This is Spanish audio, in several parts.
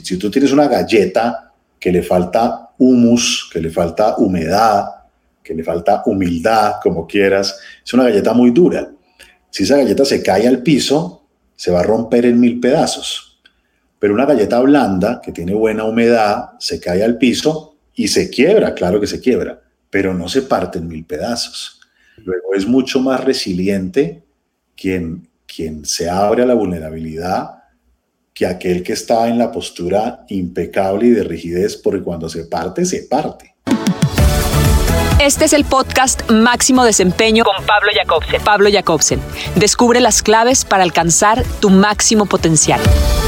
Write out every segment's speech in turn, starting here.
si tú tienes una galleta que le falta humus, que le falta humedad, que le falta humildad, como quieras, es una galleta muy dura. Si esa galleta se cae al piso, se va a romper en 1000 pedazos. Pero una galleta blanda, que tiene buena humedad, se cae al piso y se quiebra, claro que se quiebra, pero no se parte en 1000 pedazos. Luego es mucho más resiliente quien se abre a la vulnerabilidad que aquel que está en la postura impecable y de rigidez, porque cuando se parte, se parte. Este es el podcast Máximo Desempeño con Pablo Jacobsen. Pablo Jacobsen. Descubre las claves para alcanzar tu máximo potencial.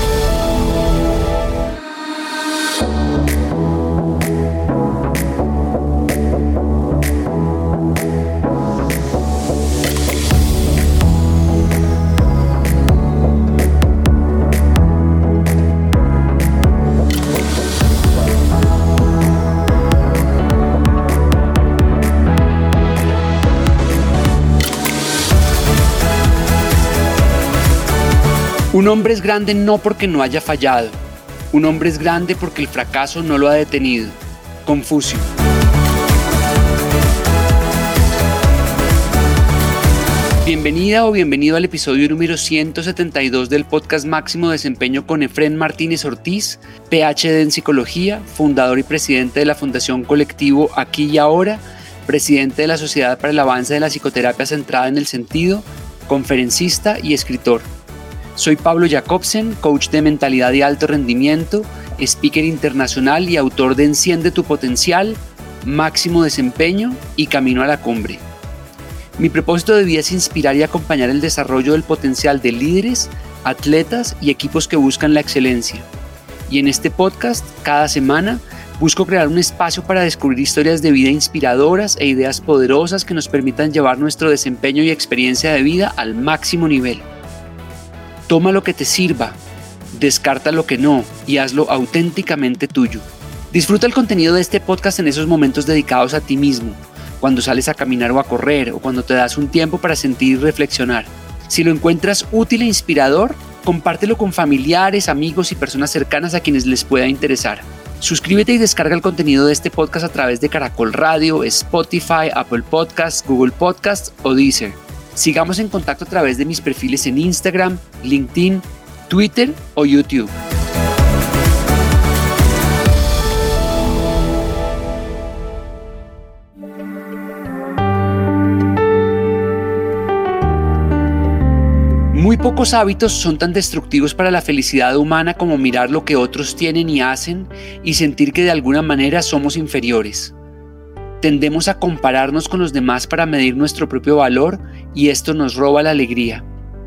Un hombre es grande no porque no haya fallado. Un hombre es grande porque el fracaso no lo ha detenido. Confucio. Bienvenida o bienvenido al episodio número 172 del podcast Máximo Desempeño con Efrén Martínez Ortiz, PhD en Psicología, fundador y presidente de la Fundación Colectivo Aquí y Ahora, presidente de la Sociedad para el Avance de la Psicoterapia Centrada en el Sentido, conferencista y escritor. Soy Pablo Jacobsen, coach de mentalidad y alto rendimiento, speaker internacional y autor de Enciende tu Potencial, Máximo Desempeño y Camino a la Cumbre. Mi propósito de vida es inspirar y acompañar el desarrollo del potencial de líderes, atletas y equipos que buscan la excelencia. Y en este podcast, cada semana, busco crear un espacio para descubrir historias de vida inspiradoras e ideas poderosas que nos permitan llevar nuestro desempeño y experiencia de vida al máximo nivel. Toma lo que te sirva, descarta lo que no y hazlo auténticamente tuyo. Disfruta el contenido de este podcast en esos momentos dedicados a ti mismo, cuando sales a caminar o a correr o cuando te das un tiempo para sentir y reflexionar. Si lo encuentras útil e inspirador, compártelo con familiares, amigos y personas cercanas a quienes les pueda interesar. Suscríbete y descarga el contenido de este podcast a través de Caracol Radio, Spotify, Apple Podcasts, Google Podcasts o Deezer. Sigamos en contacto a través de mis perfiles en Instagram, LinkedIn, Twitter o YouTube. Muy pocos hábitos son tan destructivos para la felicidad humana como mirar lo que otros tienen y hacen y sentir que de alguna manera somos inferiores. Tendemos a compararnos con los demás para medir nuestro propio valor y esto nos roba la alegría.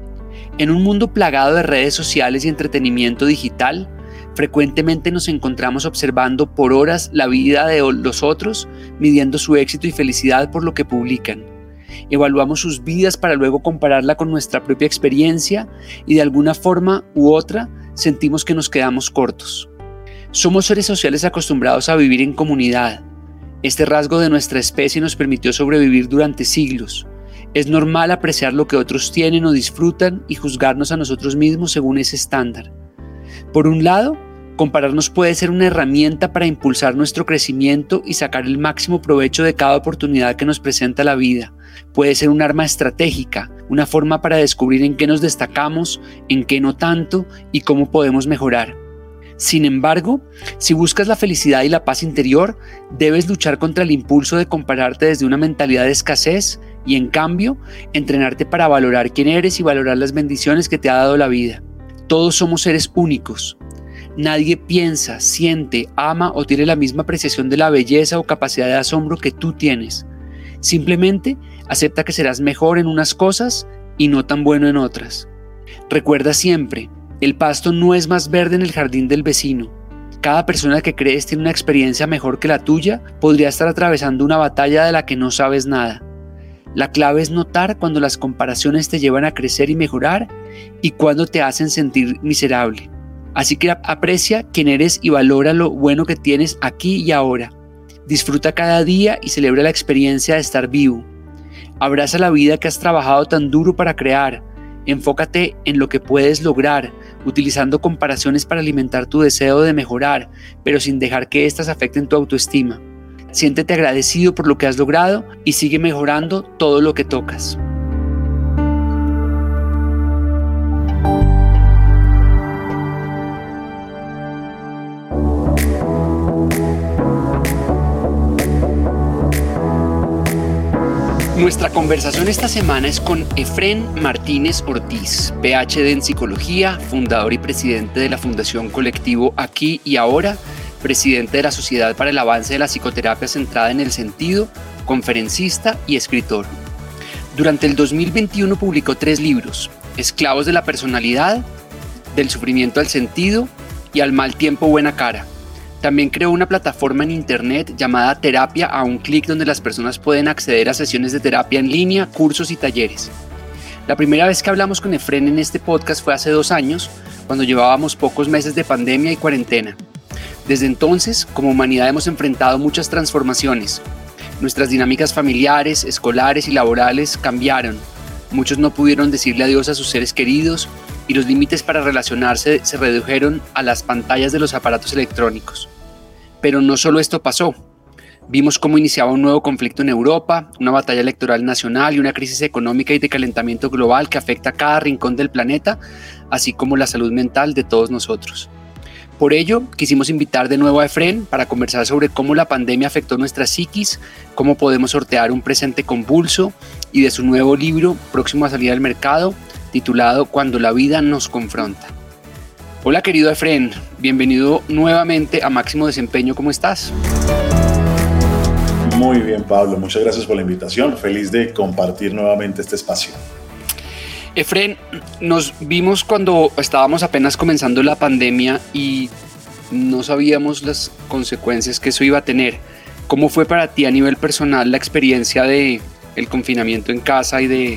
En un mundo plagado de redes sociales y entretenimiento digital, frecuentemente nos encontramos observando por horas la vida de los otros, midiendo su éxito y felicidad por lo que publican. Evaluamos sus vidas para luego compararla con nuestra propia experiencia y de alguna forma u otra sentimos que nos quedamos cortos. Somos seres sociales acostumbrados a vivir en comunidad. Este rasgo de nuestra especie nos permitió sobrevivir durante siglos. Es normal apreciar lo que otros tienen o disfrutan y juzgarnos a nosotros mismos según ese estándar. Por un lado, compararnos puede ser una herramienta para impulsar nuestro crecimiento y sacar el máximo provecho de cada oportunidad que nos presenta la vida. Puede ser un arma estratégica, una forma para descubrir en qué nos destacamos, en qué no tanto y cómo podemos mejorar. Sin embargo, si buscas la felicidad y la paz interior, debes luchar contra el impulso de compararte desde una mentalidad de escasez y, en cambio, entrenarte para valorar quién eres y valorar las bendiciones que te ha dado la vida. Todos somos seres únicos. Nadie piensa, siente, ama o tiene la misma apreciación de la belleza o capacidad de asombro que tú tienes. Simplemente acepta que serás mejor en unas cosas y no tan bueno en otras. Recuerda siempre, el pasto no es más verde en el jardín del vecino. Cada persona que crees tiene una experiencia mejor que la tuya podría estar atravesando una batalla de la que no sabes nada. La clave es notar cuando las comparaciones te llevan a crecer y mejorar y cuando te hacen sentir miserable. Así que aprecia quién eres y valora lo bueno que tienes aquí y ahora. Disfruta cada día y celebra la experiencia de estar vivo. Abraza la vida que has trabajado tan duro para crear Enfócate en lo que puedes lograr, utilizando comparaciones para alimentar tu deseo de mejorar, pero sin dejar que éstas afecten tu autoestima. Siéntete agradecido por lo que has logrado y sigue mejorando todo lo que tocas. Nuestra conversación esta semana es con Efrén Martínez Ortiz, PhD en Psicología, fundador y presidente de la Fundación Colectivo Aquí y Ahora, presidente de la Sociedad para el Avance de la Psicoterapia Centrada en el Sentido, conferencista y escritor. Durante el 2021 publicó 3 libros: Esclavos de la Personalidad, Del Sufrimiento al Sentido y Al Mal Tiempo Buena Cara. También creó una plataforma en internet llamada Terapia a un Clic, donde las personas pueden acceder a sesiones de terapia en línea, cursos y talleres. La primera vez que hablamos con Efrén en este podcast fue hace 2 años, cuando llevábamos pocos meses de pandemia y cuarentena. Desde entonces, como humanidad hemos enfrentado muchas transformaciones. Nuestras dinámicas familiares, escolares y laborales cambiaron. Muchos no pudieron decirle adiós a sus seres queridos y los límites para relacionarse se redujeron a las pantallas de los aparatos electrónicos. Pero no solo esto pasó. Vimos cómo iniciaba un nuevo conflicto en Europa, una batalla electoral nacional y una crisis económica y de calentamiento global que afecta a cada rincón del planeta, así como la salud mental de todos nosotros. Por ello, quisimos invitar de nuevo a Efrén para conversar sobre cómo la pandemia afectó nuestra psiquis, cómo podemos sortear un presente convulso, y de su nuevo libro, próximo a salir al mercado, titulado Cuando la vida nos confronta. Hola querido Efrén, bienvenido nuevamente a Máximo Desempeño, ¿cómo estás? Muy bien, Pablo, muchas gracias por la invitación, feliz de compartir nuevamente este espacio. Efrén, nos vimos cuando estábamos apenas comenzando la pandemia y no sabíamos las consecuencias que eso iba a tener. ¿Cómo fue para ti a nivel personal la experiencia de el confinamiento en casa y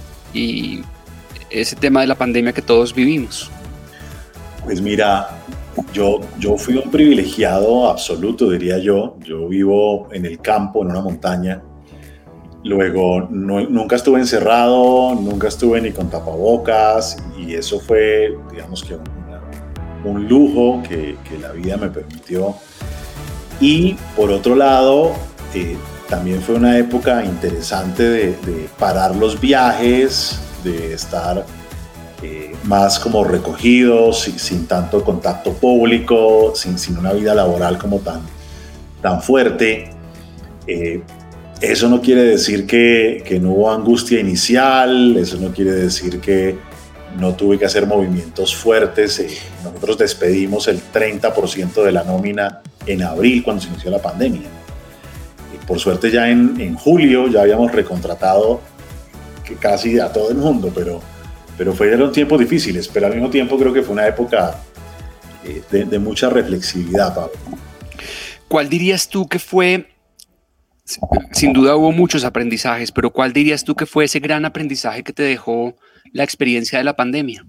ese tema de la pandemia que todos vivimos? Pues mira, yo fui un privilegiado absoluto, diría yo. Yo vivo en el campo, en una montaña. Luego, nunca estuve encerrado, nunca estuve ni con tapabocas, y eso fue, digamos que un lujo que la vida me permitió. Y por otro lado, también fue una época interesante de parar los viajes, de estar más como recogidos, sin tanto contacto público, sin una vida laboral como tan fuerte. Eso no quiere decir que no hubo angustia inicial, eso no quiere decir que no tuve que hacer movimientos fuertes. Nosotros despedimos el 30% de la nómina en abril, cuando se inició la pandemia. Por suerte ya en julio ya habíamos recontratado casi a todo el mundo, pero fueron tiempos difíciles, pero al mismo tiempo creo que fue una época de mucha reflexividad, Pablo. ¿Cuál dirías tú que fue? Sin duda hubo muchos aprendizajes, pero ¿cuál dirías tú que fue ese gran aprendizaje que te dejó la experiencia de la pandemia?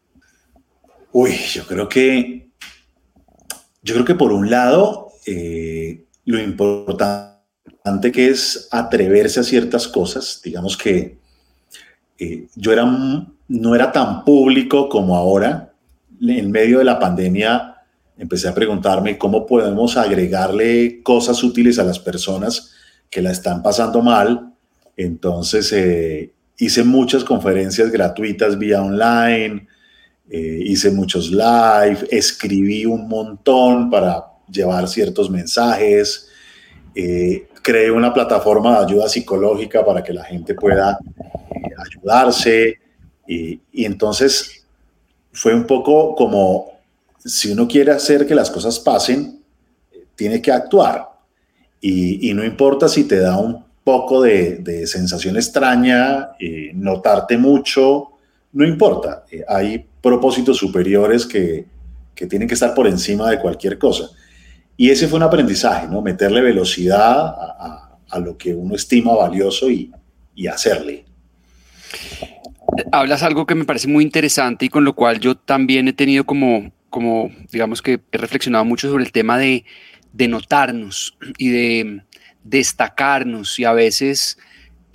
Yo creo que por un lado, lo importante que es atreverse a ciertas cosas. Digamos que yo no era tan público como ahora. En medio de la pandemia empecé a preguntarme cómo podemos agregarle cosas útiles a las personas que la están pasando mal. Entonces hice muchas conferencias gratuitas vía online, hice muchos live, escribí un montón para llevar ciertos mensajes, creé una plataforma de ayuda psicológica para que la gente pueda ayudarse, y entonces fue un poco como, si uno quiere hacer que las cosas pasen, tiene que actuar. Y no importa si te da un poco de sensación extraña, notarte mucho, no importa. Hay propósitos superiores que tienen que estar por encima de cualquier cosa. Y ese fue un aprendizaje, ¿no? Meterle velocidad a lo que uno estima valioso y hacerle. Hablas algo que me parece muy interesante y con lo cual yo también he tenido como digamos que he reflexionado mucho sobre el tema de notarnos y de destacarnos, y a veces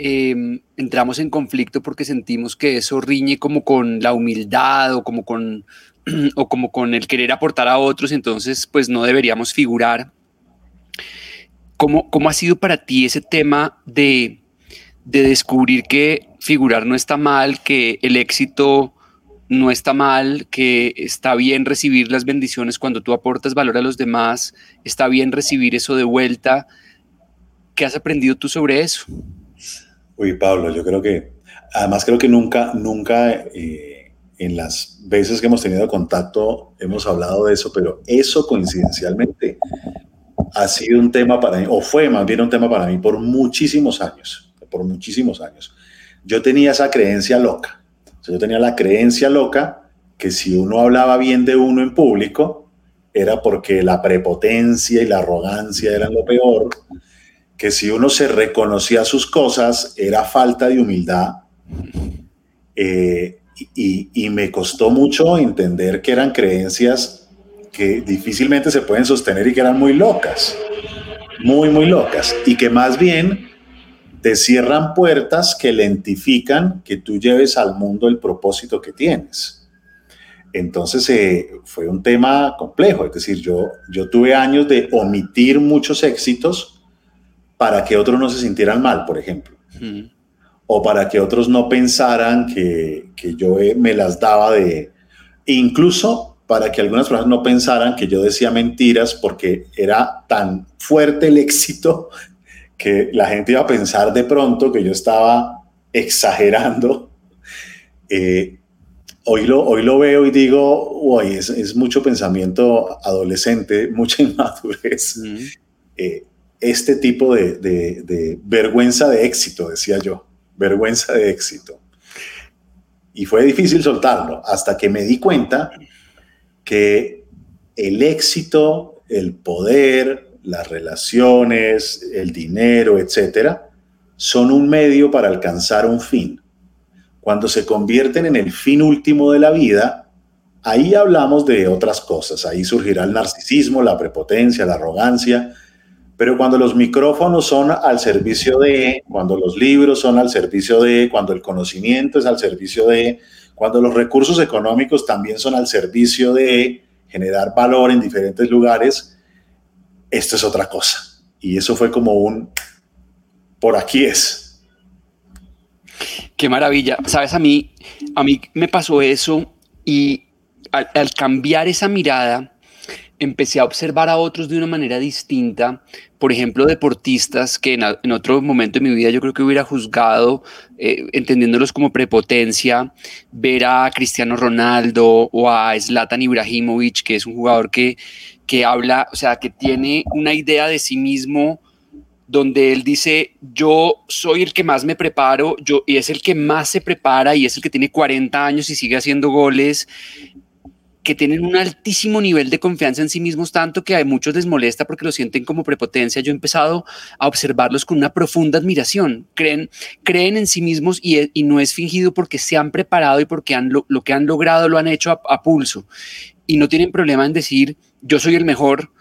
entramos en conflicto porque sentimos que eso riñe como con la humildad o como con el querer aportar a otros, entonces pues no deberíamos figurar. ¿Cómo ha sido para ti ese tema de descubrir que figurar no está mal, que el éxito no está mal, que está bien recibir las bendiciones cuando tú aportas valor a los demás, está bien recibir eso de vuelta? ¿Qué has aprendido tú sobre eso? Uy, Pablo, yo creo que, además creo que nunca en las veces que hemos tenido contacto hemos hablado de eso, pero eso coincidencialmente ha sido un tema para mí, o fue más bien un tema para mí por muchísimos años, Yo tenía esa creencia loca, yo tenía la creencia loca que si uno hablaba bien de uno en público era porque la prepotencia y la arrogancia eran lo peor, que si uno se reconocía sus cosas era falta de humildad, y me costó mucho entender que eran creencias que difícilmente se pueden sostener y que eran muy locas, muy locas, y que más bien te cierran puertas que lentifican que tú lleves al mundo el propósito que tienes. Entonces fue un tema complejo, es decir, yo tuve años de omitir muchos éxitos para que otros no se sintieran mal, por ejemplo, o para que otros no pensaran que yo me las daba incluso para que algunas personas no pensaran que yo decía mentiras porque era tan fuerte el éxito que la gente iba a pensar de pronto que yo estaba exagerando. Hoy lo veo y digo, uy, es mucho pensamiento adolescente, mucha inmadurez. Este tipo de vergüenza de éxito, decía yo, vergüenza de éxito. Y fue difícil soltarlo hasta que me di cuenta que el éxito, el poder, las relaciones, el dinero, etcétera, son un medio para alcanzar un fin. Cuando se convierten en el fin último de la vida, ahí hablamos de otras cosas. Ahí surgirá el narcisismo, la prepotencia, la arrogancia. Pero cuando los micrófonos son al servicio de, cuando los libros son al servicio de, cuando el conocimiento es al servicio de, cuando los recursos económicos también son al servicio de generar valor en diferentes lugares, esto es otra cosa. Y eso fue como por aquí es. Qué maravilla. Sabes, a mí me pasó eso y al cambiar esa mirada, empecé a observar a otros de una manera distinta. Por ejemplo, deportistas que en otro momento de mi vida yo creo que hubiera juzgado, entendiéndolos como prepotencia, ver a Cristiano Ronaldo o a Zlatan Ibrahimovic, que es un jugador que habla, o sea, que tiene una idea de sí mismo donde él dice, yo soy el que más me preparo, y es el que más se prepara y es el que tiene 40 años y sigue haciendo goles, que tienen un altísimo nivel de confianza en sí mismos, tanto que a muchos les molesta porque lo sienten como prepotencia. Yo he empezado a observarlos con una profunda admiración. Creen en sí mismos y no es fingido porque se han preparado y porque lo que han logrado lo han hecho a pulso. Y no tienen problema en decir, yo soy el mejor,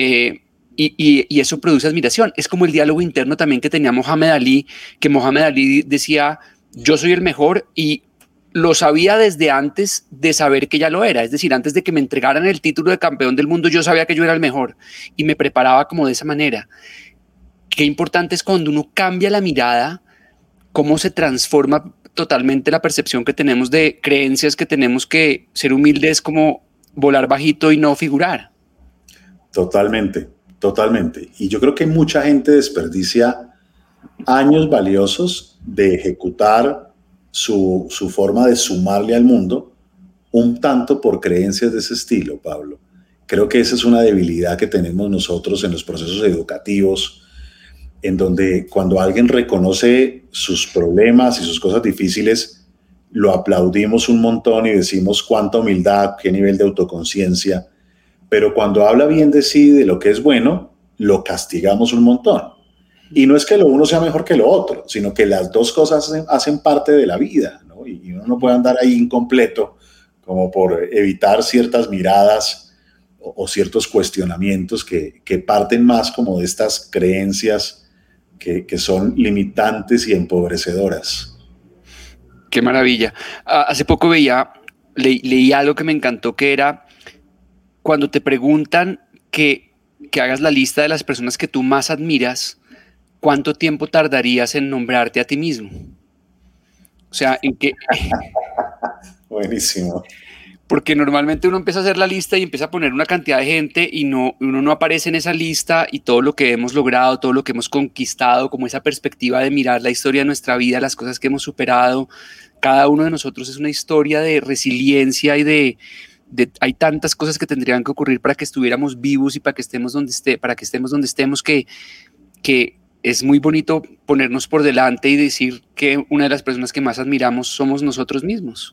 y eso produce admiración. Es como el diálogo interno también que tenía Mohamed Ali, que Mohamed Ali decía, yo soy el mejor, y lo sabía desde antes de saber que ya lo era. Es decir, antes de que me entregaran el título de campeón del mundo, yo sabía que yo era el mejor y me preparaba como de esa manera. Qué importante es cuando uno cambia la mirada, cómo se transforma totalmente la percepción que tenemos de creencias que tenemos que ser humildes, como volar bajito y no figurar. Totalmente. Y yo creo que mucha gente desperdicia años valiosos de ejecutar su forma de sumarle al mundo un tanto por creencias de ese estilo, Pablo. Creo que esa es una debilidad que tenemos nosotros en los procesos educativos, en donde cuando alguien reconoce sus problemas y sus cosas difíciles, lo aplaudimos un montón y decimos cuánta humildad, qué nivel de autoconciencia, pero cuando habla bien de sí, de lo que es bueno, lo castigamos un montón. Y no es que lo uno sea mejor que lo otro, sino que las dos cosas hacen parte de la vida, ¿no? Y uno no puede andar ahí incompleto como por evitar ciertas miradas o ciertos cuestionamientos que parten más como de estas creencias que son limitantes y empobrecedoras. Qué maravilla. Hace poco leí algo que me encantó, que era cuando te preguntan que hagas la lista de las personas que tú más admiras, ¿cuánto tiempo tardarías en nombrarte a ti mismo? O sea, ¿en qué? Buenísimo. Porque normalmente uno empieza a hacer la lista y empieza a poner una cantidad de gente y uno no aparece en esa lista, y todo lo que hemos logrado, todo lo que hemos conquistado, como esa perspectiva de mirar la historia de nuestra vida, las cosas que hemos superado. Cada uno de nosotros es una historia de resiliencia y hay tantas cosas que tendrían que ocurrir para que estuviéramos vivos y para que estemos donde estemos, que es muy bonito ponernos por delante y decir que una de las personas que más admiramos somos nosotros mismos.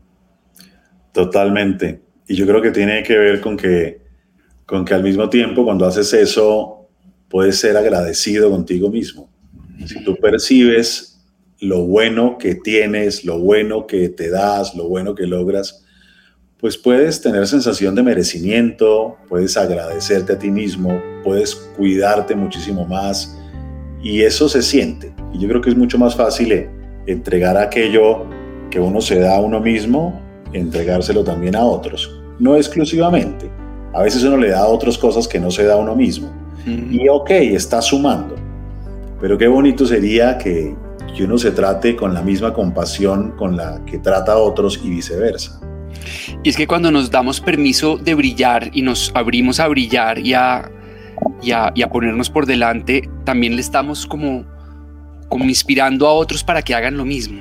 Totalmente. Y yo creo que tiene que ver con que al mismo tiempo, cuando haces eso, puedes ser agradecido contigo mismo. Si tú percibes lo bueno que tienes, lo bueno que te das, lo bueno que logras, pues puedes tener sensación de merecimiento, puedes agradecerte a ti mismo, puedes cuidarte muchísimo más, y eso se siente. Y yo creo que es mucho más fácil entregar aquello que uno se da a uno mismo, entregárselo también a otros. No exclusivamente. A veces uno le da a otras cosas que no se da a uno mismo. Y ok, está sumando. Pero qué bonito sería que uno se trate con la misma compasión con la que trata a otros y viceversa. Y es que cuando nos damos permiso de brillar y nos abrimos a brillar y a ponernos por delante, también le estamos como inspirando a otros para que hagan lo mismo.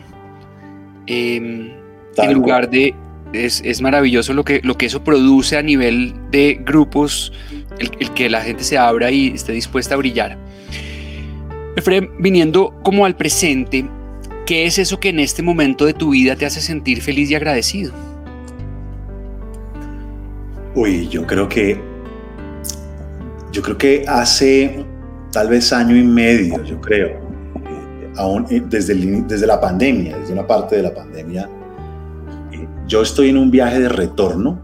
En lugar de... Es maravilloso lo que eso produce a nivel de grupos, el que la gente se abra y esté dispuesta a brillar. Efrem, viniendo como al presente, ¿qué es eso que en este momento de tu vida te hace sentir feliz y agradecido? Uy, yo creo que hace tal vez año y medio, aún desde la pandemia, desde una parte de la pandemia, yo estoy en un viaje de retorno.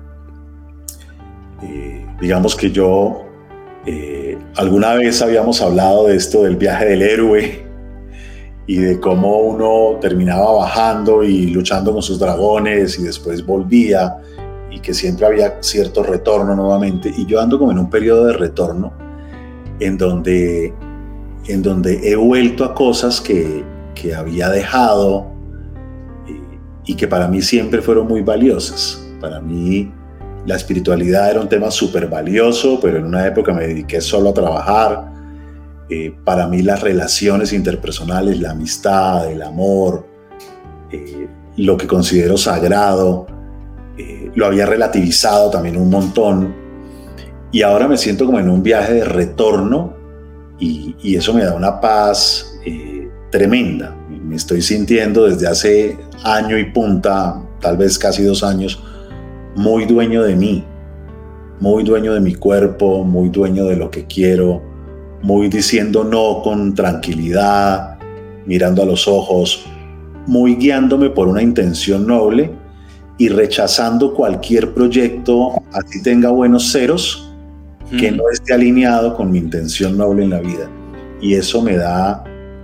Digamos que alguna vez habíamos hablado de esto del viaje del héroe y de cómo uno terminaba bajando y luchando con sus dragones y después volvía, y que siempre había cierto retorno nuevamente. Y yo ando como en un periodo de retorno en donde he vuelto a cosas que había dejado y que para mí siempre fueron muy valiosas. Para mí la espiritualidad era un tema súper valioso, pero en una época me dediqué solo a trabajar. Para mí las relaciones interpersonales, la amistad, el amor, lo que considero sagrado, lo había relativizado también un montón, y ahora me siento como en un viaje de retorno, y eso me da una paz tremenda. Me estoy sintiendo desde hace año y punta, tal vez casi 2 años, muy dueño de mí, muy dueño de mi cuerpo, muy dueño de lo que quiero, muy diciendo no con tranquilidad, mirando a los ojos, muy guiándome por una intención noble y rechazando cualquier proyecto, así tenga buenos ceros, que no esté alineado con mi intención noble en la vida. Y eso me da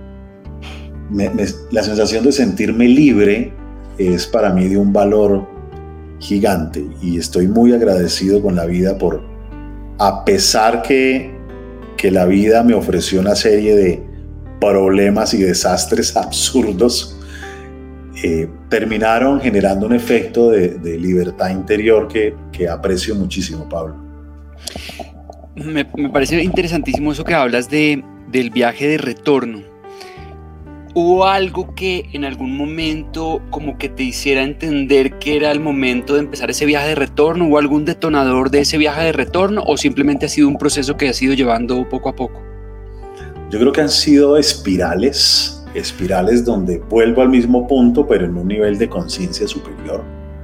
la sensación de sentirme libre. Es para mí de un valor gigante, y estoy muy agradecido con la vida a pesar que la vida me ofreció una serie de problemas y desastres absurdos, terminaron generando un efecto de libertad interior que aprecio muchísimo, Pablo. Me parece interesantísimo eso que hablas del viaje de retorno. ¿Hubo algo que en algún momento como que te hiciera entender que era el momento de empezar ese viaje de retorno? ¿Hubo algún detonador de ese viaje de retorno, o simplemente ha sido un proceso que has ido llevando poco a poco? Yo creo que han sido espirales donde vuelvo al mismo punto, pero en un nivel de conciencia superior.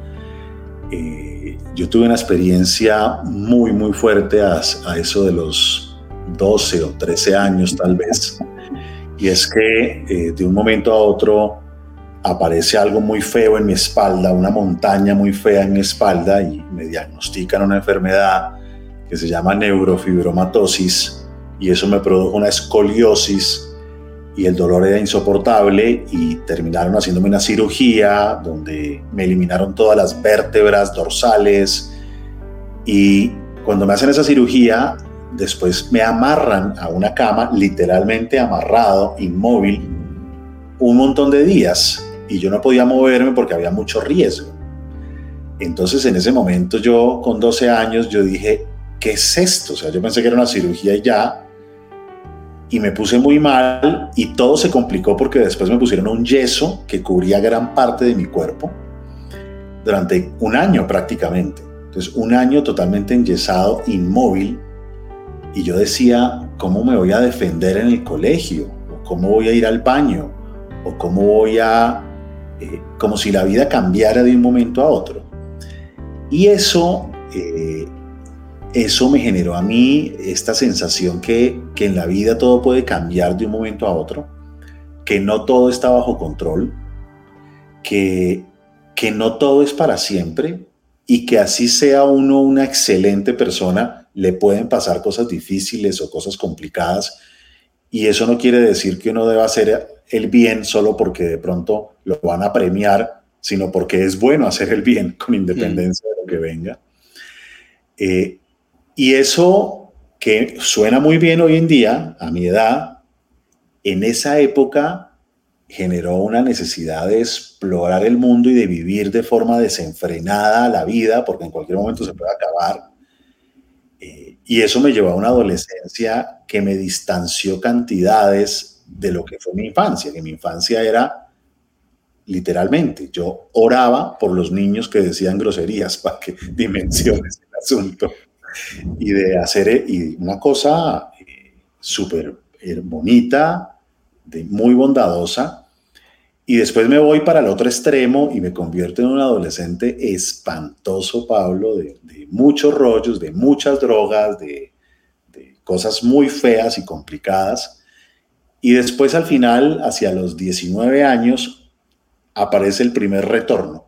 Yo tuve una experiencia muy, muy fuerte a eso de los 12 o 13 años tal vez, y es que de un momento a otro aparece algo muy feo en mi espalda, una montaña muy fea en mi espalda, y me diagnostican una enfermedad que se llama neurofibromatosis, y eso me produjo una escoliosis y el dolor era insoportable y terminaron haciéndome una cirugía donde me eliminaron todas las vértebras dorsales, y cuando me hacen esa cirugía después me amarran a una cama, literalmente amarrado, inmóvil, un montón de días, y yo no podía moverme porque había mucho riesgo. Entonces en ese momento yo con 12 años yo dije, ¿qué es esto? O sea, yo pensé que era una cirugía y ya, y me puse muy mal y todo se complicó porque después me pusieron un yeso que cubría gran parte de mi cuerpo durante un año prácticamente. Entonces un año totalmente enyesado, inmóvil, y yo decía, ¿cómo me voy a defender en el colegio? ¿O cómo voy a ir al baño? ¿O cómo voy a...? Como si la vida cambiara de un momento a otro. Y eso me generó a mí esta sensación que en la vida todo puede cambiar de un momento a otro, que no todo está bajo control, que no todo es para siempre, y que así sea uno una excelente persona, le pueden pasar cosas difíciles o cosas complicadas, y eso no quiere decir que uno deba hacer el bien solo porque de pronto lo van a premiar, sino porque es bueno hacer el bien con independencia de lo que venga. Y eso que suena muy bien hoy en día, a mi edad, en esa época generó una necesidad de explorar el mundo y de vivir de forma desenfrenada la vida, porque en cualquier momento se puede acabar. Y eso me llevó a una adolescencia que me distanció cantidades de lo que fue mi infancia, que mi infancia era literalmente, yo oraba por los niños que decían groserías para que dimensiones el asunto, y de hacer una cosa súper bonita, muy bondadosa, y después me voy para el otro extremo y me convierto en un adolescente espantoso, Pablo, de muchos rollos, de muchas drogas, de cosas muy feas y complicadas. Y después al final, hacia los 19 años, aparece el primer retorno.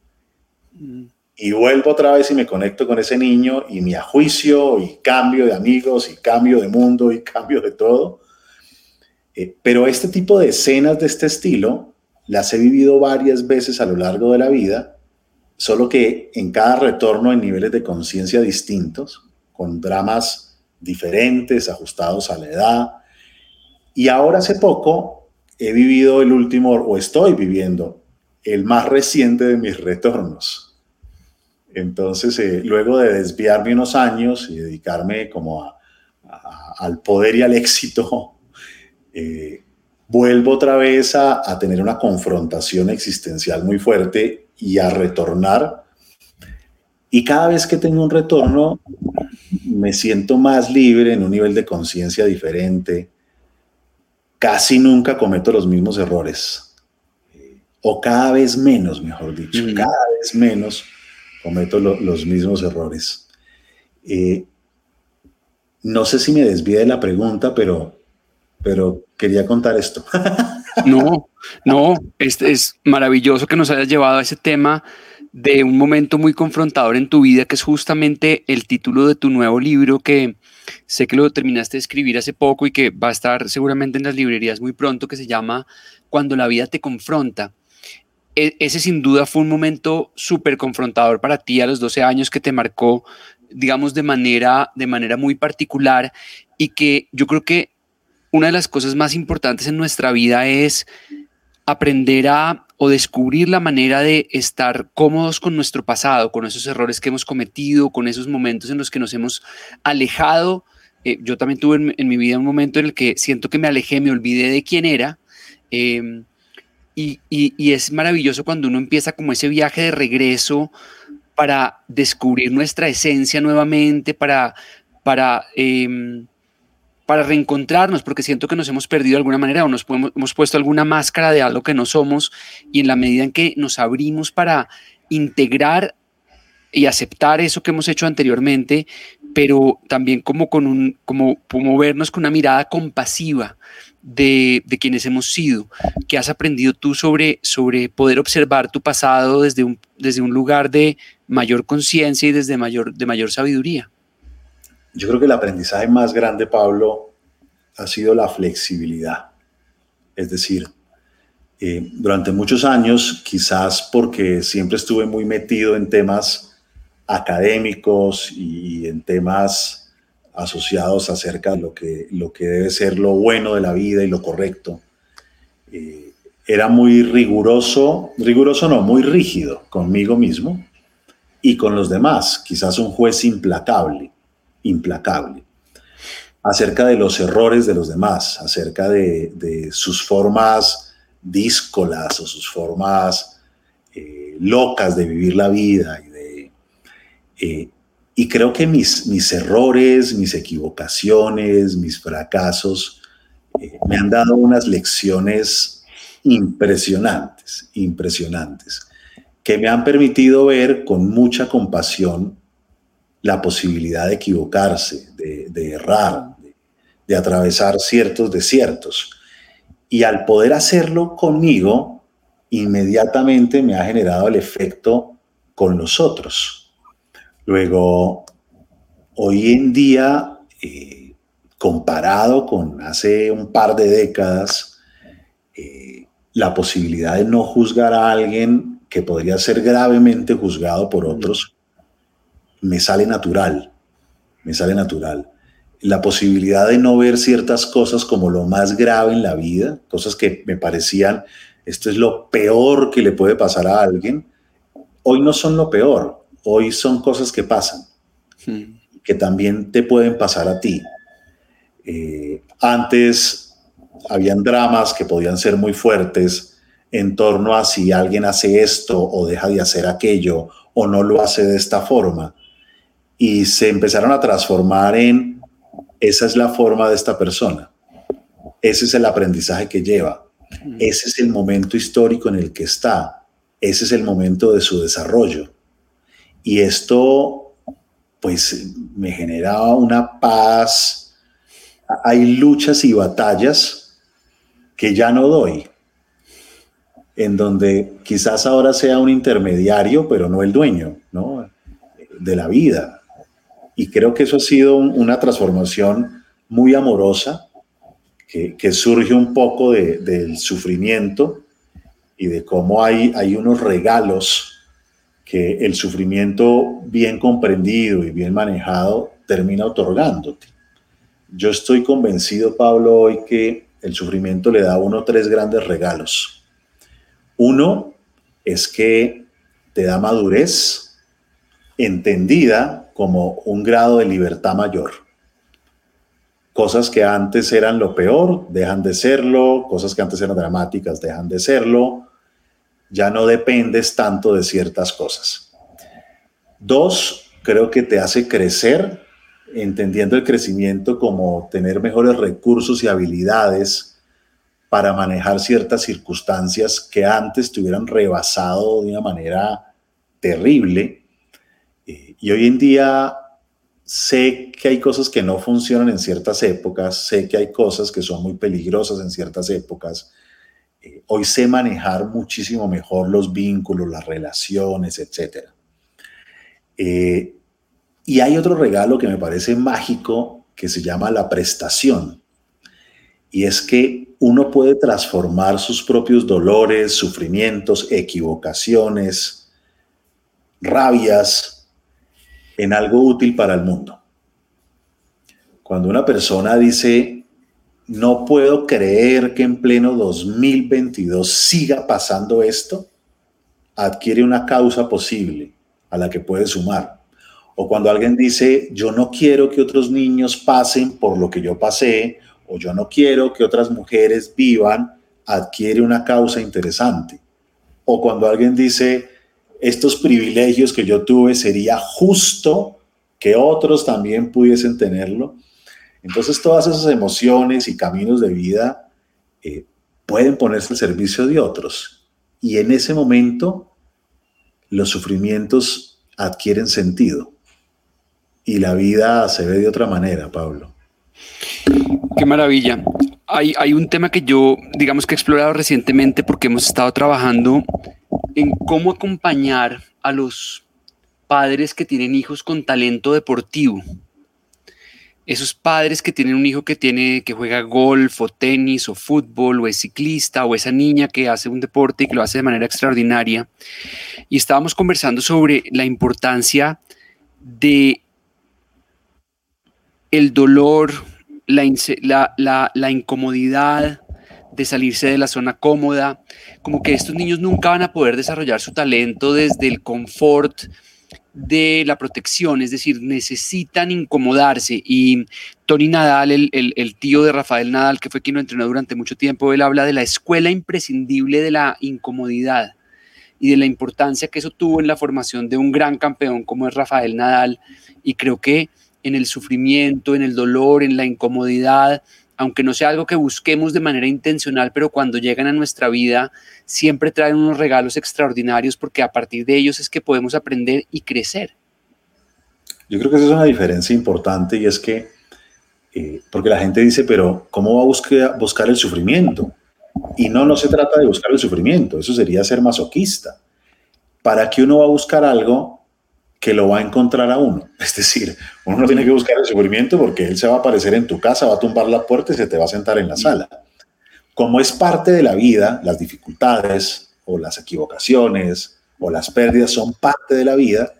Y vuelvo otra vez y me conecto con ese niño y me ajuicio y cambio de amigos y cambio de mundo y cambio de todo. Pero este tipo de escenas de este estilo las he vivido varias veces a lo largo de la vida, solo que en cada retorno en niveles de conciencia distintos, con dramas diferentes, ajustados a la edad. Y ahora hace poco he vivido el último, o estoy viviendo, el más reciente de mis retornos. Entonces, luego de desviarme unos años y dedicarme como al poder y al éxito, vuelvo otra vez a tener una confrontación existencial muy fuerte y a retornar. Y cada vez que tengo un retorno, me siento más libre, en un nivel de conciencia diferente. Casi nunca cometo los mismos errores. O cada vez menos, mejor dicho. Cada vez menos cometo los mismos errores. No sé si me desvié de la pregunta, pero quería contar esto. No, es maravilloso que nos hayas llevado a ese tema de un momento muy confrontador en tu vida, que es justamente el título de tu nuevo libro, que sé que lo terminaste de escribir hace poco y que va a estar seguramente en las librerías muy pronto, que se llama Cuando la vida te confronta. Ese sin duda fue un momento súper confrontador para ti a los 12 años, que te marcó, digamos, de manera muy particular, y que yo creo que una de las cosas más importantes en nuestra vida es aprender o descubrir la manera de estar cómodos con nuestro pasado, con esos errores que hemos cometido, con esos momentos en los que nos hemos alejado. Yo también tuve en mi vida un momento en el que siento que me alejé, me olvidé de quién era. Y es maravilloso cuando uno empieza como ese viaje de regreso para descubrir nuestra esencia nuevamente, para reencontrarnos, porque siento que nos hemos perdido de alguna manera, o hemos puesto alguna máscara de algo que no somos, y en la medida en que nos abrimos para integrar y aceptar eso que hemos hecho anteriormente, pero también como vernos con una mirada compasiva de quienes hemos sido. ¿Qué has aprendido tú sobre poder observar tu pasado desde un lugar de mayor conciencia y de mayor sabiduría? Yo creo que el aprendizaje más grande, Pablo, ha sido la flexibilidad. Es decir, durante muchos años, quizás porque siempre estuve muy metido en temas académicos y en temas asociados acerca de lo que debe ser lo bueno de la vida y lo correcto, era muy riguroso no, muy rígido conmigo mismo y con los demás, quizás un juez implacable, acerca de los errores de los demás, acerca de sus formas díscolas o sus formas locas de vivir la vida. Y creo que mis errores, mis equivocaciones, mis fracasos me han dado unas lecciones impresionantes, que me han permitido ver con mucha compasión la posibilidad de equivocarse, de errar, de atravesar ciertos desiertos. Y al poder hacerlo conmigo, inmediatamente me ha generado el efecto con los otros. Luego, hoy en día, comparado con hace un par de décadas, la posibilidad de no juzgar a alguien que podría ser gravemente juzgado por otros, me sale natural. La posibilidad de no ver ciertas cosas como lo más grave en la vida, cosas que me parecían, esto es lo peor que le puede pasar a alguien, hoy no son lo peor, hoy son cosas que pasan, que también te pueden pasar a ti. Antes habían dramas que podían ser muy fuertes en torno a si alguien hace esto o deja de hacer aquello o no lo hace de esta forma, y se empezaron a transformar en: esa es la forma de esta persona, ese es el aprendizaje que lleva, ese es el momento histórico en el que está, ese es el momento de su desarrollo. Y esto, pues, me genera una paz. Hay luchas y batallas que ya no doy, en donde quizás ahora sea un intermediario, pero no el dueño, ¿no?, de la vida. Y creo que eso ha sido una transformación muy amorosa, que surge un poco del sufrimiento y de cómo hay unos regalos que el sufrimiento bien comprendido y bien manejado termina otorgándote. Yo estoy convencido, Pablo, hoy que el sufrimiento le da a uno 3 grandes regalos. Uno es que te da madurez, entendida como un grado de libertad mayor. Cosas que antes eran lo peor dejan de serlo, cosas que antes eran dramáticas dejan de serlo, ya no dependes tanto de ciertas cosas. 2, creo que te hace crecer, entendiendo el crecimiento como tener mejores recursos y habilidades para manejar ciertas circunstancias que antes te hubieran rebasado de una manera terrible. Y hoy en día sé que hay cosas que no funcionan en ciertas épocas, sé que hay cosas que son muy peligrosas en ciertas épocas. Hoy sé manejar muchísimo mejor los vínculos, las relaciones, etc. Y hay otro regalo que me parece mágico que se llama la prestación. Y es que uno puede transformar sus propios dolores, sufrimientos, equivocaciones, rabias en algo útil para el mundo. Cuando una persona dice: no puedo creer que en pleno 2022 siga pasando esto, adquiere una causa posible a la que puede sumar. O cuando alguien dice: yo no quiero que otros niños pasen por lo que yo pasé, o yo no quiero que otras mujeres vivan, adquiere una causa interesante. O cuando alguien dice: estos privilegios que yo tuve, sería justo que otros también pudiesen tenerlo. Entonces todas esas emociones y caminos de vida pueden ponerse al servicio de otros. Y en ese momento los sufrimientos adquieren sentido. Y la vida se ve de otra manera, Pablo. Qué maravilla. Hay un tema que yo, digamos que he explorado recientemente porque hemos estado trabajando en cómo acompañar a los padres que tienen hijos con talento deportivo. esos padres que tienen un hijo que juega golf o tenis o fútbol o es ciclista o esa niña que hace un deporte y que lo hace de manera extraordinaria. Y estábamos conversando sobre la importancia de el dolor, la incomodidad de salirse de la zona cómoda, como que estos niños nunca van a poder desarrollar su talento desde el confort de la protección, es decir, necesitan incomodarse. Y Tony Nadal, el tío de Rafael Nadal, que fue quien lo entrenó durante mucho tiempo, él habla de la escuela imprescindible de la incomodidad y de la importancia que eso tuvo en la formación de un gran campeón como es Rafael Nadal. Y creo que en el sufrimiento, en el dolor, en la incomodidad, aunque no sea algo que busquemos de manera intencional, pero cuando llegan a nuestra vida siempre traen unos regalos extraordinarios, porque a partir de ellos es que podemos aprender y crecer. Yo creo que esa es una diferencia importante, y es que, porque la gente dice, pero ¿cómo va a buscar el sufrimiento? Y no se trata de buscar el sufrimiento, eso sería ser masoquista. ¿Para qué uno va a buscar algo que lo va a encontrar a uno? Es decir, uno no tiene que buscar el sufrimiento porque él se va a aparecer en tu casa, va a tumbar la puerta y se te va a sentar en la sala. Como es parte de la vida, las dificultades o las equivocaciones o las pérdidas son parte de la vida,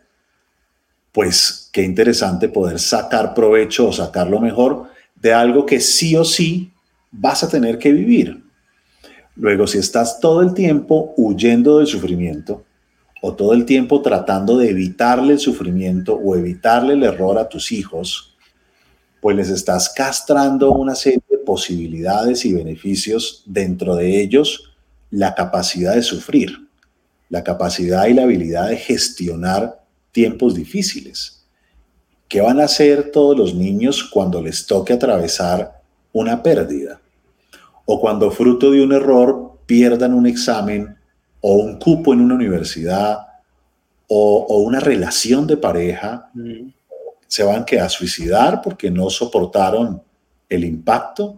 pues qué interesante poder sacar provecho o sacar lo mejor de algo que sí o sí vas a tener que vivir. Luego, si estás todo el tiempo huyendo del sufrimiento o todo el tiempo tratando de evitarle el sufrimiento o evitarle el error a tus hijos, pues les estás castrando una serie de posibilidades y beneficios, dentro de ellos la capacidad de sufrir, la capacidad y la habilidad de gestionar tiempos difíciles. ¿Qué van a hacer todos los niños cuando les toque atravesar una pérdida? O cuando fruto de un error pierdan un examen o un cupo en una universidad o una relación de pareja, se van a suicidar porque no soportaron el impacto.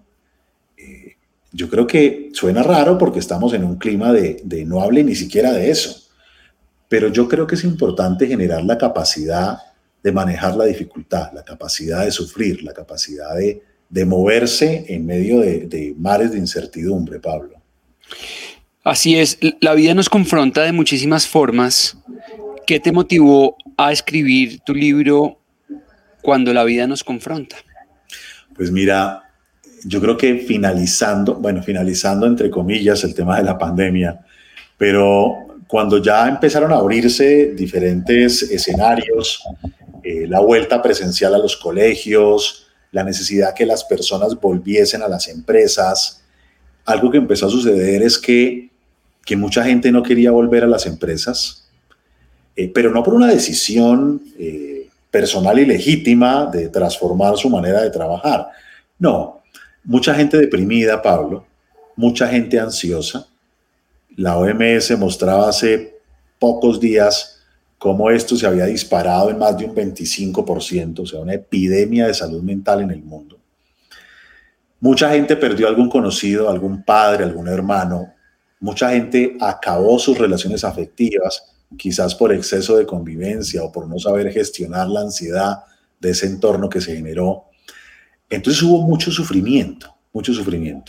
Yo creo que suena raro porque estamos en un clima de no hable ni siquiera de eso, pero yo creo que es importante generar la capacidad de manejar la dificultad, la capacidad de sufrir, la capacidad de moverse en medio de mares de incertidumbre, Pablo. Así es, la vida nos confronta de muchísimas formas. ¿Qué te motivó a escribir tu libro Cuando la vida nos confronta? Pues mira, yo creo que finalizando entre comillas el tema de la pandemia, pero cuando ya empezaron a abrirse diferentes escenarios, la vuelta presencial a los colegios, la necesidad que las personas volviesen a las empresas, algo que empezó a suceder es que mucha gente no quería volver a las empresas, pero no por una decisión personal y legítima de transformar su manera de trabajar. No, mucha gente deprimida, Pablo, mucha gente ansiosa. La OMS mostraba hace pocos días cómo esto se había disparado en más de un 25%, o sea, una epidemia de salud mental en el mundo. Mucha gente perdió algún conocido, algún padre, algún hermano. Mucha gente acabó sus relaciones afectivas, quizás por exceso de convivencia o por no saber gestionar la ansiedad de ese entorno que se generó. Entonces hubo mucho sufrimiento, mucho sufrimiento.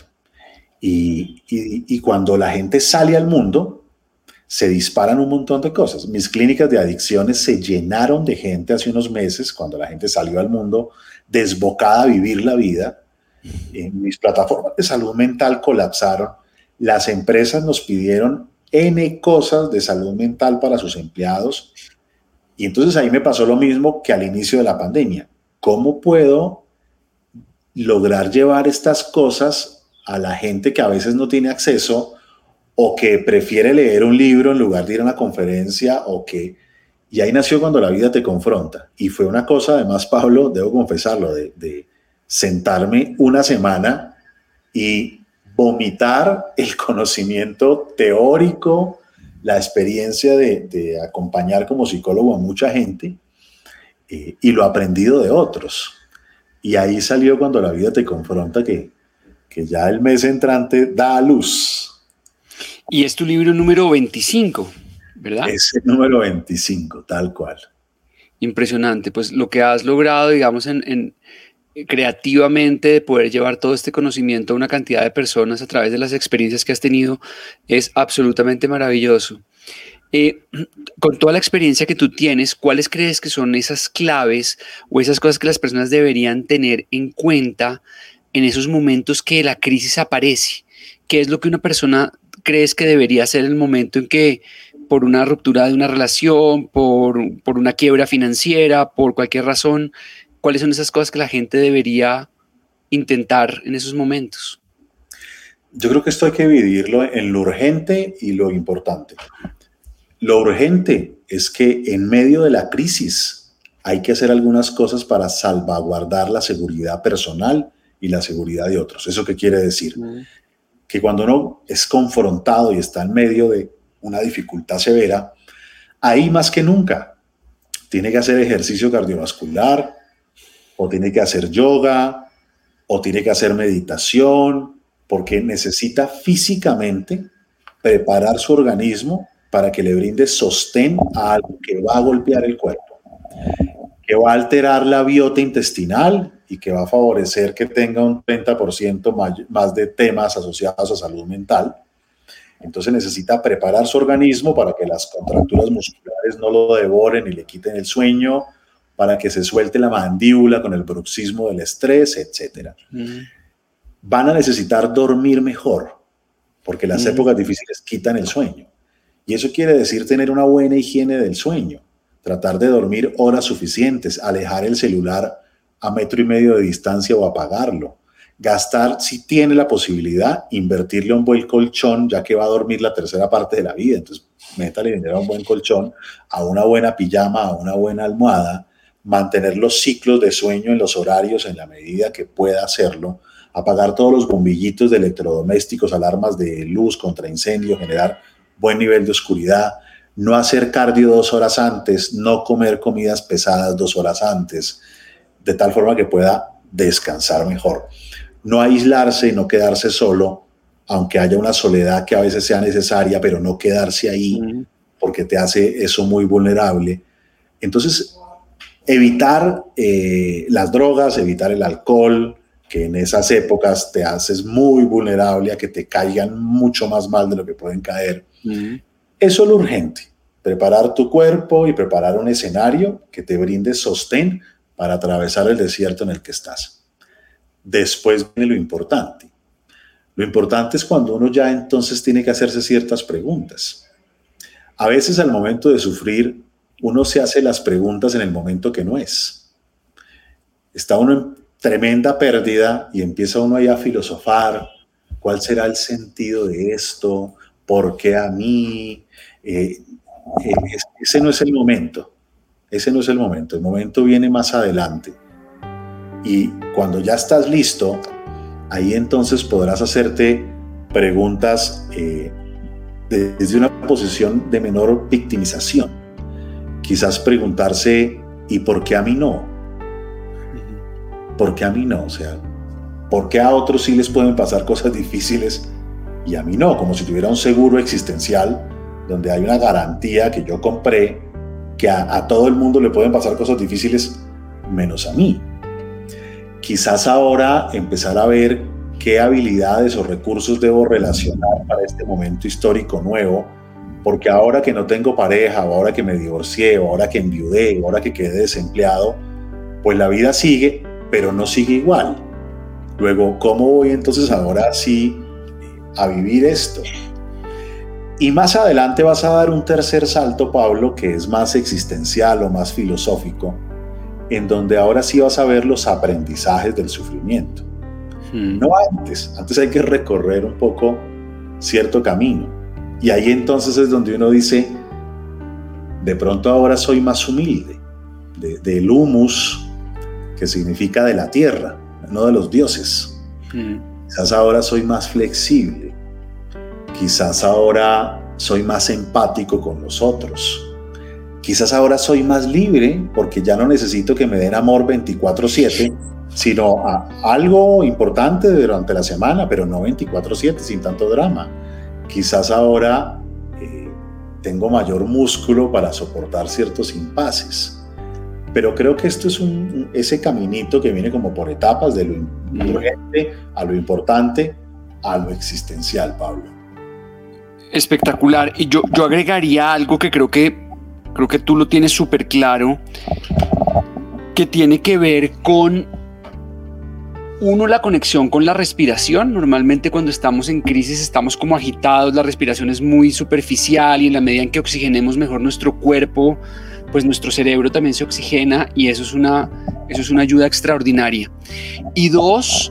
Y cuando la gente sale al mundo, se disparan un montón de cosas. Mis clínicas de adicciones se llenaron de gente hace unos meses, cuando la gente salió al mundo desbocada a vivir la vida. Mis plataformas de salud mental colapsaron. Las empresas nos pidieron N cosas de salud mental para sus empleados. Y entonces ahí me pasó lo mismo que al inicio de la pandemia. ¿Cómo puedo lograr llevar estas cosas a la gente que a veces no tiene acceso o que prefiere leer un libro en lugar de ir a una conferencia? Y ahí nació Cuando la vida te confronta. Y fue una cosa, además, Pablo, debo confesarlo, de sentarme una semana y vomitar el conocimiento teórico, la experiencia de acompañar como psicólogo a mucha gente y lo aprendido de otros. Y ahí salió Cuando la vida te confronta, que ya el mes entrante da a luz. Y es tu libro número 25, ¿verdad? Es el número 25, tal cual. Impresionante, pues lo que has logrado, digamos, en creativamente de poder llevar todo este conocimiento a una cantidad de personas a través de las experiencias que has tenido es absolutamente maravilloso. Con toda la experiencia que tú tienes, ¿cuáles crees que son esas claves o esas cosas que las personas deberían tener en cuenta en esos momentos que la crisis aparece? ¿Qué es lo que una persona crees que debería hacer en el momento en que, por una ruptura de una relación, por una quiebra financiera, por cualquier razón, cuáles son esas cosas que la gente debería intentar en esos momentos? Yo creo que esto hay que dividirlo en lo urgente y lo importante. Lo urgente es que en medio de la crisis hay que hacer algunas cosas para salvaguardar la seguridad personal y la seguridad de otros. ¿Eso qué quiere decir? Que cuando uno es confrontado y está en medio de una dificultad severa, ahí más que nunca tiene que hacer ejercicio cardiovascular, o tiene que hacer yoga, o tiene que hacer meditación, porque necesita físicamente preparar su organismo para que le brinde sostén a algo que va a golpear el cuerpo, que va a alterar la biota intestinal y que va a favorecer que tenga un 30% más de temas asociados a salud mental. Entonces necesita preparar su organismo para que las contracturas musculares no lo devoren y le quiten el sueño, para que se suelte la mandíbula con el bruxismo del estrés, etc. Van a necesitar dormir mejor, porque las épocas difíciles quitan el sueño. Y eso quiere decir tener una buena higiene del sueño, tratar de dormir horas suficientes, alejar el celular a 1,5 metros de distancia o apagarlo. Gastar, si tiene la posibilidad, invertirle un buen colchón, ya que va a dormir la tercera parte de la vida. Entonces, métale dinero a un buen colchón, a una buena pijama, a una buena almohada, mantener los ciclos de sueño en los horarios en la medida que pueda hacerlo, apagar todos los bombillitos de electrodomésticos, alarmas de luz contra incendio, generar buen nivel de oscuridad, no hacer cardio 2 horas antes, no comer comidas pesadas 2 horas antes, de tal forma que pueda descansar mejor. No aislarse y no quedarse solo, aunque haya una soledad que a veces sea necesaria, pero no quedarse ahí porque te hace eso muy vulnerable. Entonces, evitar las drogas, evitar el alcohol, que en esas épocas te haces muy vulnerable a que te caigan mucho más mal de lo que pueden caer. Eso es lo urgente, preparar tu cuerpo y preparar un escenario que te brinde sostén para atravesar el desierto en el que estás. Después viene lo importante. Lo importante es cuando uno ya entonces tiene que hacerse ciertas preguntas. A veces al momento de sufrir, uno se hace las preguntas en el momento que no es. Está uno en tremenda pérdida y empieza uno ahí a filosofar. ¿Cuál será el sentido de esto? ¿Por qué a mí? Ese no es el momento. Ese no es el momento. El momento viene más adelante. Y cuando ya estás listo, ahí entonces podrás hacerte preguntas desde una posición de menor victimización. Quizás preguntarse, ¿y por qué a mí no? ¿Por qué a mí no? O sea, ¿por qué a otros sí les pueden pasar cosas difíciles y a mí no? Como si tuviera un seguro existencial donde hay una garantía que yo compré que a todo el mundo le pueden pasar cosas difíciles menos a mí. Quizás ahora empezar a ver qué habilidades o recursos debo relacionar para este momento histórico nuevo, porque ahora que no tengo pareja, o ahora que me divorcié, o ahora que enviudé, o ahora que quedé desempleado, pues la vida sigue, pero no sigue igual. Luego, ¿cómo voy entonces ahora sí a vivir esto? Y más adelante vas a dar un tercer salto, Pablo, que es más existencial o más filosófico, en donde ahora sí vas a ver los aprendizajes del sufrimiento. No antes hay que recorrer un poco cierto camino. Y ahí entonces es donde uno dice, de pronto ahora soy más humilde, del humus, que significa de la tierra, no de los dioses. Quizás ahora soy más flexible, quizás ahora soy más empático con los otros. Quizás ahora soy más libre porque ya no necesito que me den amor 24/7, sino algo importante durante la semana, pero no 24/7, sin tanto drama. Quizás ahora tengo mayor músculo para soportar ciertos impases. pero creo que esto es ese caminito que viene como por etapas, de lo urgente a lo importante, a lo existencial, Pablo. Espectacular. Y yo agregaría algo que creo que tú lo tienes súper claro, que tiene que ver con, uno, la conexión con la respiración. Normalmente cuando estamos en crisis estamos como agitados, la respiración es muy superficial y en la medida en que oxigenemos mejor nuestro cuerpo, pues nuestro cerebro también se oxigena y eso es una ayuda extraordinaria. Y dos,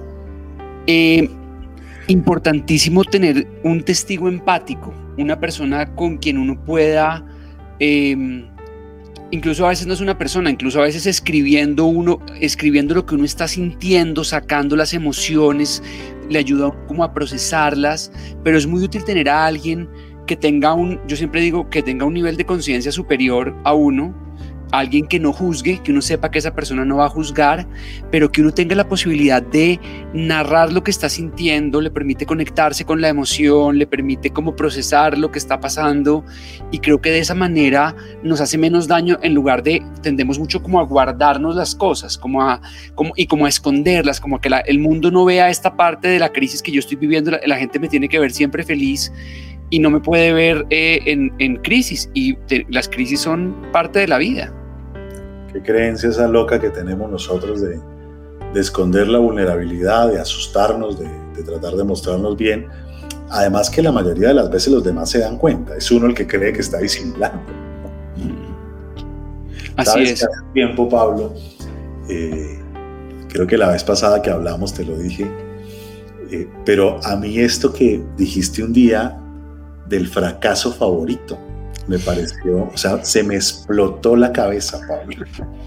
importantísimo tener un testigo empático, una persona con quien uno pueda, incluso a veces no es una persona, incluso a veces escribiendo lo que uno está sintiendo, sacando las emociones, le ayuda como a procesarlas, pero es muy útil tener a alguien que tenga yo siempre digo que tenga un nivel de conciencia superior a uno, alguien que no juzgue, que uno sepa que esa persona no va a juzgar, pero que uno tenga la posibilidad de narrar lo que está sintiendo, le permite conectarse con la emoción, le permite como procesar lo que está pasando, y creo que de esa manera nos hace menos daño, en lugar de, tendemos mucho como a guardarnos las cosas, como a esconderlas, como que el mundo no vea esta parte de la crisis que yo estoy viviendo, la gente me tiene que ver siempre feliz y no me puede ver en crisis, y las crisis son parte de la vida. Qué creencia esa loca que tenemos nosotros de esconder la vulnerabilidad, de asustarnos, de tratar de mostrarnos bien. Además que la mayoría de las veces los demás se dan cuenta, es uno el que cree que está disimulando. Así ¿Sabes? es. Que hace tiempo, Pablo, creo que la vez pasada que hablamos te lo dije, pero a mí esto que dijiste un día del fracaso favorito, me pareció, o sea, se me explotó la cabeza, Pablo,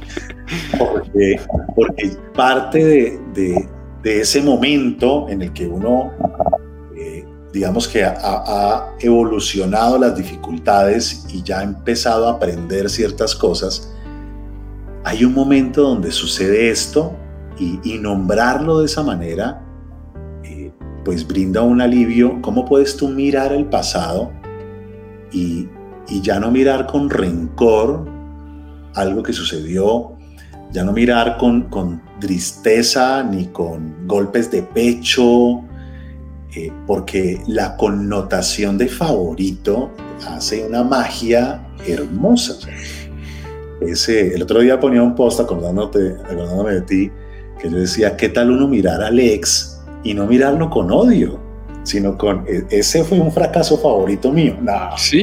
porque parte de ese momento en el que uno, digamos que ha evolucionado las dificultades y ya ha empezado a aprender ciertas cosas, hay un momento donde sucede esto y nombrarlo de esa manera, pues brinda un alivio. ¿Cómo puedes tú mirar el pasado y ya no mirar con rencor algo que sucedió, ya no mirar con tristeza ni con golpes de pecho, porque la connotación de favorito hace una magia hermosa? El otro día ponía un post acordándome de ti, que yo decía, ¿qué tal uno mirar al ex y no mirarlo con odio, sino ese fue un fracaso favorito mío? No, sí,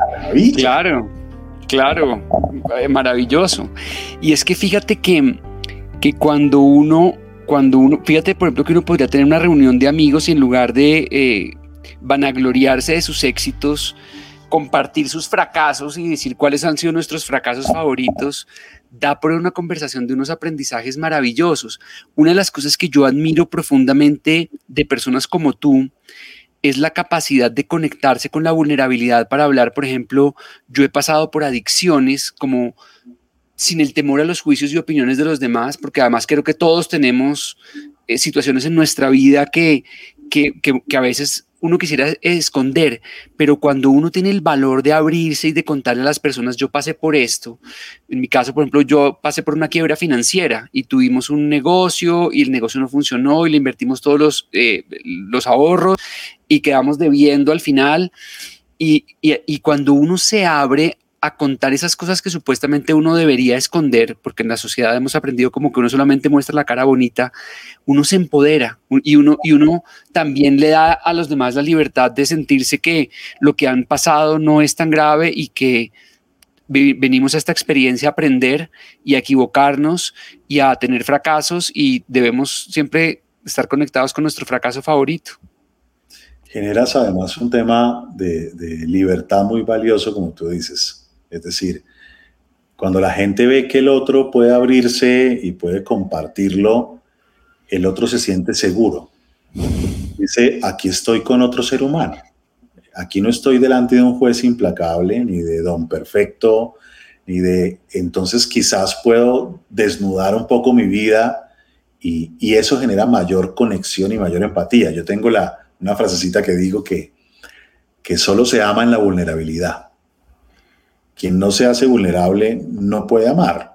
claro, maravilloso. Y es que fíjate que cuando uno, fíjate por ejemplo que uno podría tener una reunión de amigos y en lugar de vanagloriarse de sus éxitos, compartir sus fracasos y decir cuáles han sido nuestros fracasos favoritos, da por una conversación de unos aprendizajes maravillosos. Una de las cosas que yo admiro profundamente de personas como tú es la capacidad de conectarse con la vulnerabilidad para hablar. Por ejemplo, yo he pasado por adicciones como sin el temor a los juicios y opiniones de los demás, porque además creo que todos tenemos situaciones en nuestra vida que a veces uno quisiera esconder, pero cuando uno tiene el valor de abrirse y de contarle a las personas, yo pasé por esto. En mi caso, por ejemplo, yo pasé por una quiebra financiera y tuvimos un negocio y el negocio no funcionó y le invertimos todos los ahorros y quedamos debiendo al final. Y cuando uno se abre a contar esas cosas que supuestamente uno debería esconder, porque en la sociedad hemos aprendido como que uno solamente muestra la cara bonita, uno se empodera y uno también le da a los demás la libertad de sentirse que lo que han pasado no es tan grave y que venimos a esta experiencia a aprender y a equivocarnos y a tener fracasos, y debemos siempre estar conectados con nuestro fracaso favorito. Generas además un tema de libertad muy valioso, como tú dices. Es decir, cuando la gente ve que el otro puede abrirse y puede compartirlo, el otro se siente seguro. Dice, aquí estoy con otro ser humano. Aquí no estoy delante de un juez implacable, ni de don perfecto, entonces quizás puedo desnudar un poco mi vida y eso genera mayor conexión y mayor empatía. Yo tengo una frasecita que digo que solo se ama en la vulnerabilidad. Quien no se hace vulnerable no puede amar.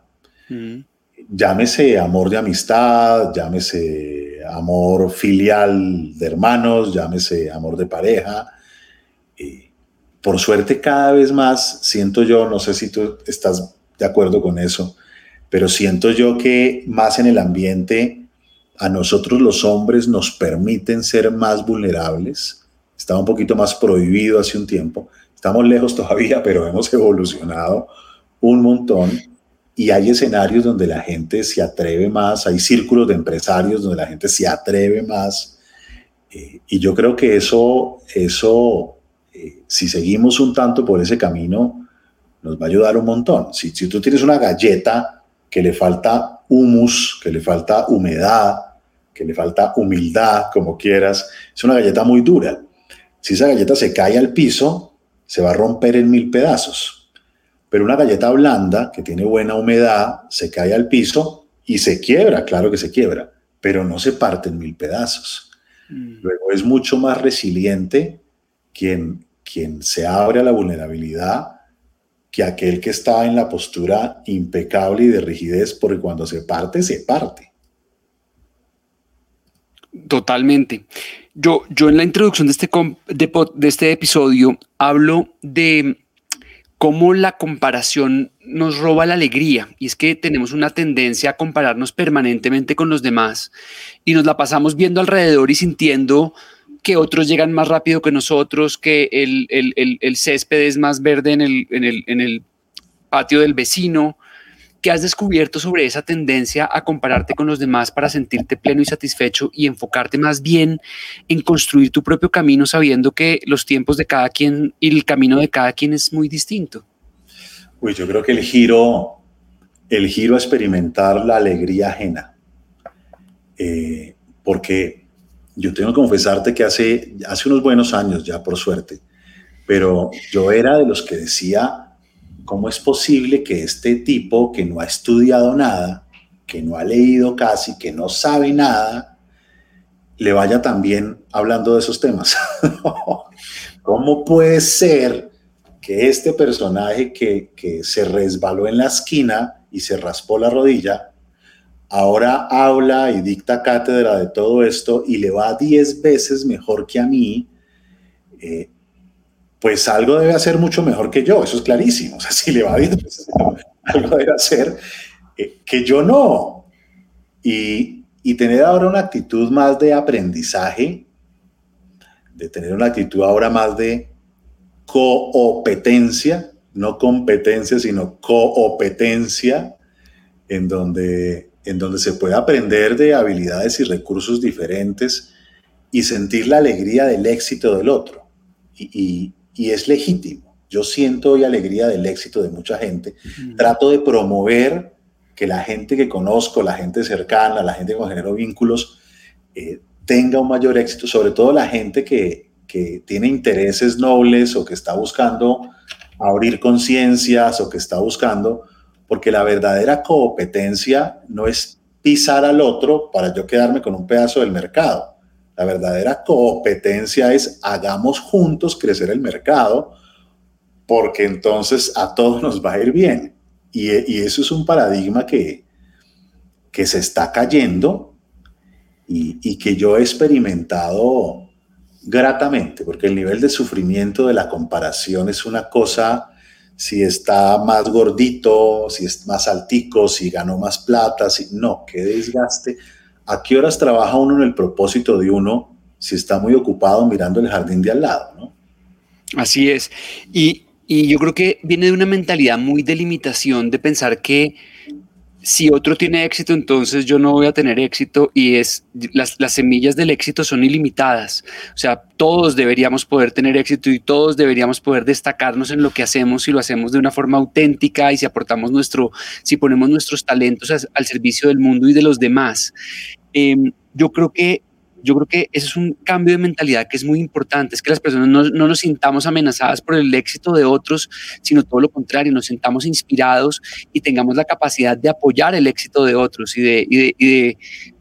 Mm. Llámese amor de amistad, llámese amor filial de hermanos, llámese amor de pareja. Por suerte, cada vez más siento yo, no sé si tú estás de acuerdo con eso, pero siento yo que más en el ambiente a nosotros los hombres nos permiten ser más vulnerables. Estaba un poquito más prohibido hace un tiempo. Estamos lejos todavía, pero hemos evolucionado un montón. Y hay escenarios donde la gente se atreve más, hay círculos de empresarios donde la gente se atreve más. Y yo creo que eso si seguimos un tanto por ese camino, nos va a ayudar un montón. Si tú tienes una galleta que le falta humus, que le falta humedad, que le falta humildad, como quieras, es una galleta muy dura. Si esa galleta se cae al piso, se va a romper en 1000 pedazos. Pero una galleta blanda, que tiene buena humedad, se cae al piso y se quiebra, claro que se quiebra, pero no se parte en 1000 pedazos. Luego es mucho más resiliente quien se abre a la vulnerabilidad que aquel que está en la postura impecable y de rigidez, porque cuando se parte, se parte. Totalmente. Yo en la introducción de este episodio hablo de cómo la comparación nos roba la alegría, y es que tenemos una tendencia a compararnos permanentemente con los demás y nos la pasamos viendo alrededor y sintiendo que otros llegan más rápido que nosotros, que el césped es más verde en el patio del vecino. ¿Qué has descubierto sobre esa tendencia a compararte con los demás para sentirte pleno y satisfecho y enfocarte más bien en construir tu propio camino, sabiendo que los tiempos de cada quien y el camino de cada quien es muy distinto? Uy, yo creo que el giro a experimentar la alegría ajena. Porque yo tengo que confesarte que hace unos buenos años ya, por suerte, pero yo era de los que decía, ¿cómo es posible que este tipo que no ha estudiado nada, que no ha leído casi, que no sabe nada, le vaya tan bien hablando de esos temas? ¿Cómo puede ser que este personaje que se resbaló en la esquina y se raspó la rodilla, ahora habla y dicta cátedra de todo esto y le va 10 veces mejor que a mí? Pues algo debe hacer mucho mejor que yo, eso es clarísimo. O sea, si le va 10 veces mejor, algo debe hacer que yo no. Y tener ahora una actitud más de aprendizaje, de tener una actitud ahora más de competencia, no competencia, sino competencia, en donde se puede aprender de habilidades y recursos diferentes y sentir la alegría del éxito del otro. Y es legítimo. Yo siento hoy alegría del éxito de mucha gente. Trato de promover que la gente que conozco, la gente cercana, la gente con genero vínculos, tenga un mayor éxito, sobre todo la gente que tiene intereses nobles o que está buscando abrir conciencias o que está buscando, porque la verdadera competencia no es pisar al otro para yo quedarme con un pedazo del mercado. La verdadera competencia es hagamos juntos crecer el mercado, porque entonces a todos nos va a ir bien. Y eso es un paradigma que se está cayendo y que yo he experimentado gratamente, porque el nivel de sufrimiento de la comparación es una cosa, si está más gordito, si es más altico, si ganó más plata, no, qué desgaste. ¿A qué horas trabaja uno en el propósito de uno si está muy ocupado mirando el jardín de al lado, ¿no? Así es. Y yo creo que viene de una mentalidad muy de limitación, de pensar que si otro tiene éxito, entonces yo no voy a tener éxito, y las semillas del éxito son ilimitadas. O sea, todos deberíamos poder tener éxito y todos deberíamos poder destacarnos en lo que hacemos si lo hacemos de una forma auténtica y si ponemos nuestros talentos al servicio del mundo y de los demás. Yo creo que ese es un cambio de mentalidad que es muy importante, es que las personas no nos sintamos amenazadas por el éxito de otros, sino todo lo contrario, nos sintamos inspirados y tengamos la capacidad de apoyar el éxito de otros y de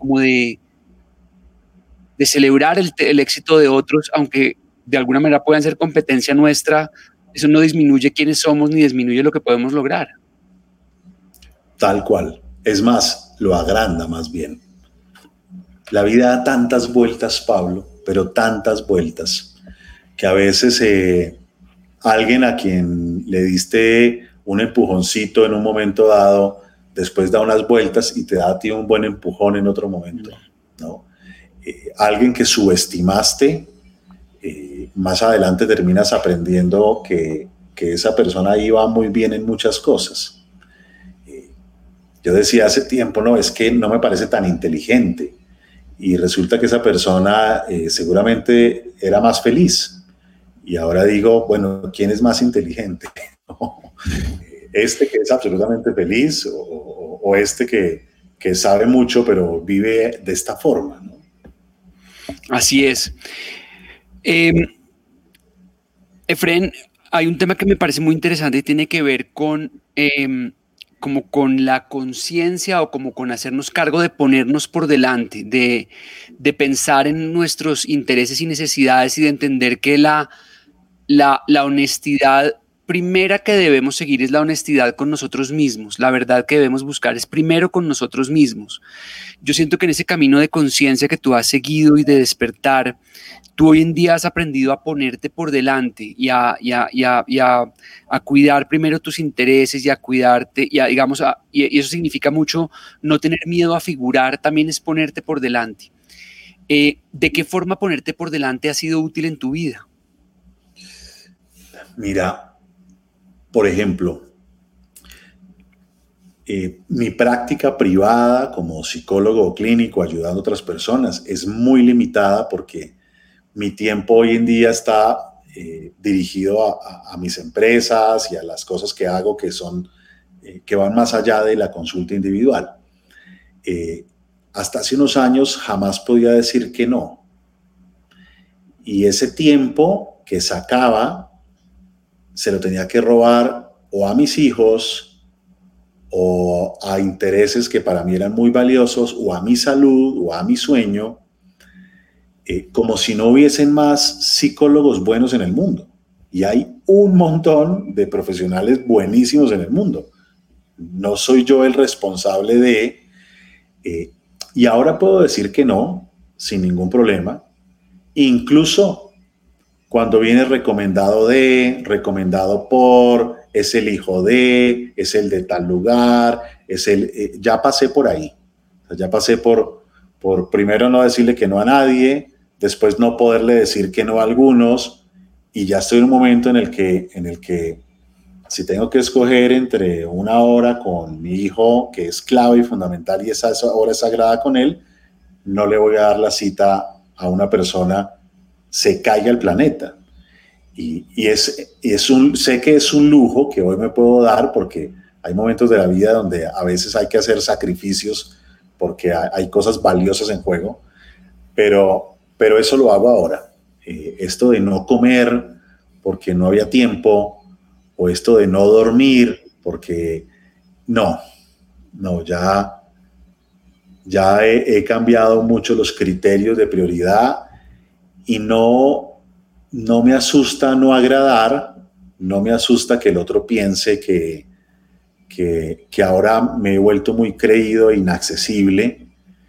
celebrar el éxito de otros, aunque de alguna manera puedan ser competencia nuestra. Eso no disminuye quiénes somos ni disminuye lo que podemos lograr. tal cual. Es más, lo agranda más bien. La vida da tantas vueltas, Pablo, pero tantas vueltas, que a veces alguien a quien le diste un empujoncito en un momento dado, después da unas vueltas y te da a ti un buen empujón en otro momento, ¿no? Alguien que subestimaste, más adelante terminas aprendiendo que esa persona iba muy bien en muchas cosas. Yo decía hace tiempo, no, es que no me parece tan inteligente, y resulta que esa persona seguramente era más feliz. Y ahora digo, bueno, ¿quién es más inteligente? ¿Este que es absolutamente feliz o este que sabe mucho pero vive de esta forma, ¿no? Así es. Efren, hay un tema que me parece muy interesante y tiene que ver con como con la conciencia o como con hacernos cargo de ponernos por delante, de pensar en nuestros intereses y necesidades y de entender que la honestidad primera que debemos seguir es la honestidad con nosotros mismos. La verdad que debemos buscar es primero con nosotros mismos. Yo siento que en ese camino de conciencia que tú has seguido y de despertar, tú hoy en día has aprendido a ponerte por delante y a cuidar primero tus intereses y a cuidarte, y eso significa mucho no tener miedo a figurar, también es ponerte por delante. ¿De qué forma ponerte por delante ha sido útil en tu vida? Mira, por ejemplo, mi práctica privada como psicólogo clínico ayudando a otras personas es muy limitada porque mi tiempo hoy en día está dirigido a mis empresas y a las cosas que hago que van más allá de la consulta individual. Hasta hace unos años jamás podía decir que no. Y ese tiempo que sacaba se lo tenía que robar o a mis hijos o a intereses que para mí eran muy valiosos o a mi salud o a mi sueño, como si no hubiesen más psicólogos buenos en el mundo. Y hay un montón de profesionales buenísimos en el mundo. No soy yo el responsable de... y ahora puedo decir que no, sin ningún problema. Incluso cuando viene recomendado por, es el hijo de, es el de tal lugar, ya pasé por ahí. O sea, ya pasé por primero no decirle que no a nadie, después no poderle decir que no a algunos, y ya estoy en un momento en el que si tengo que escoger entre una hora con mi hijo, que es clave y fundamental, y esa hora es sagrada con él, no le voy a dar la cita a una persona, se caiga el planeta. Sé que es un lujo que hoy me puedo dar porque hay momentos de la vida donde a veces hay que hacer sacrificios porque hay cosas valiosas en juego, pero eso lo hago ahora. Esto de no comer porque no había tiempo, o esto de no dormir porque ya he cambiado mucho los criterios de prioridad y no me asusta no agradar, no me asusta que el otro piense que ahora me he vuelto muy creído e inaccesible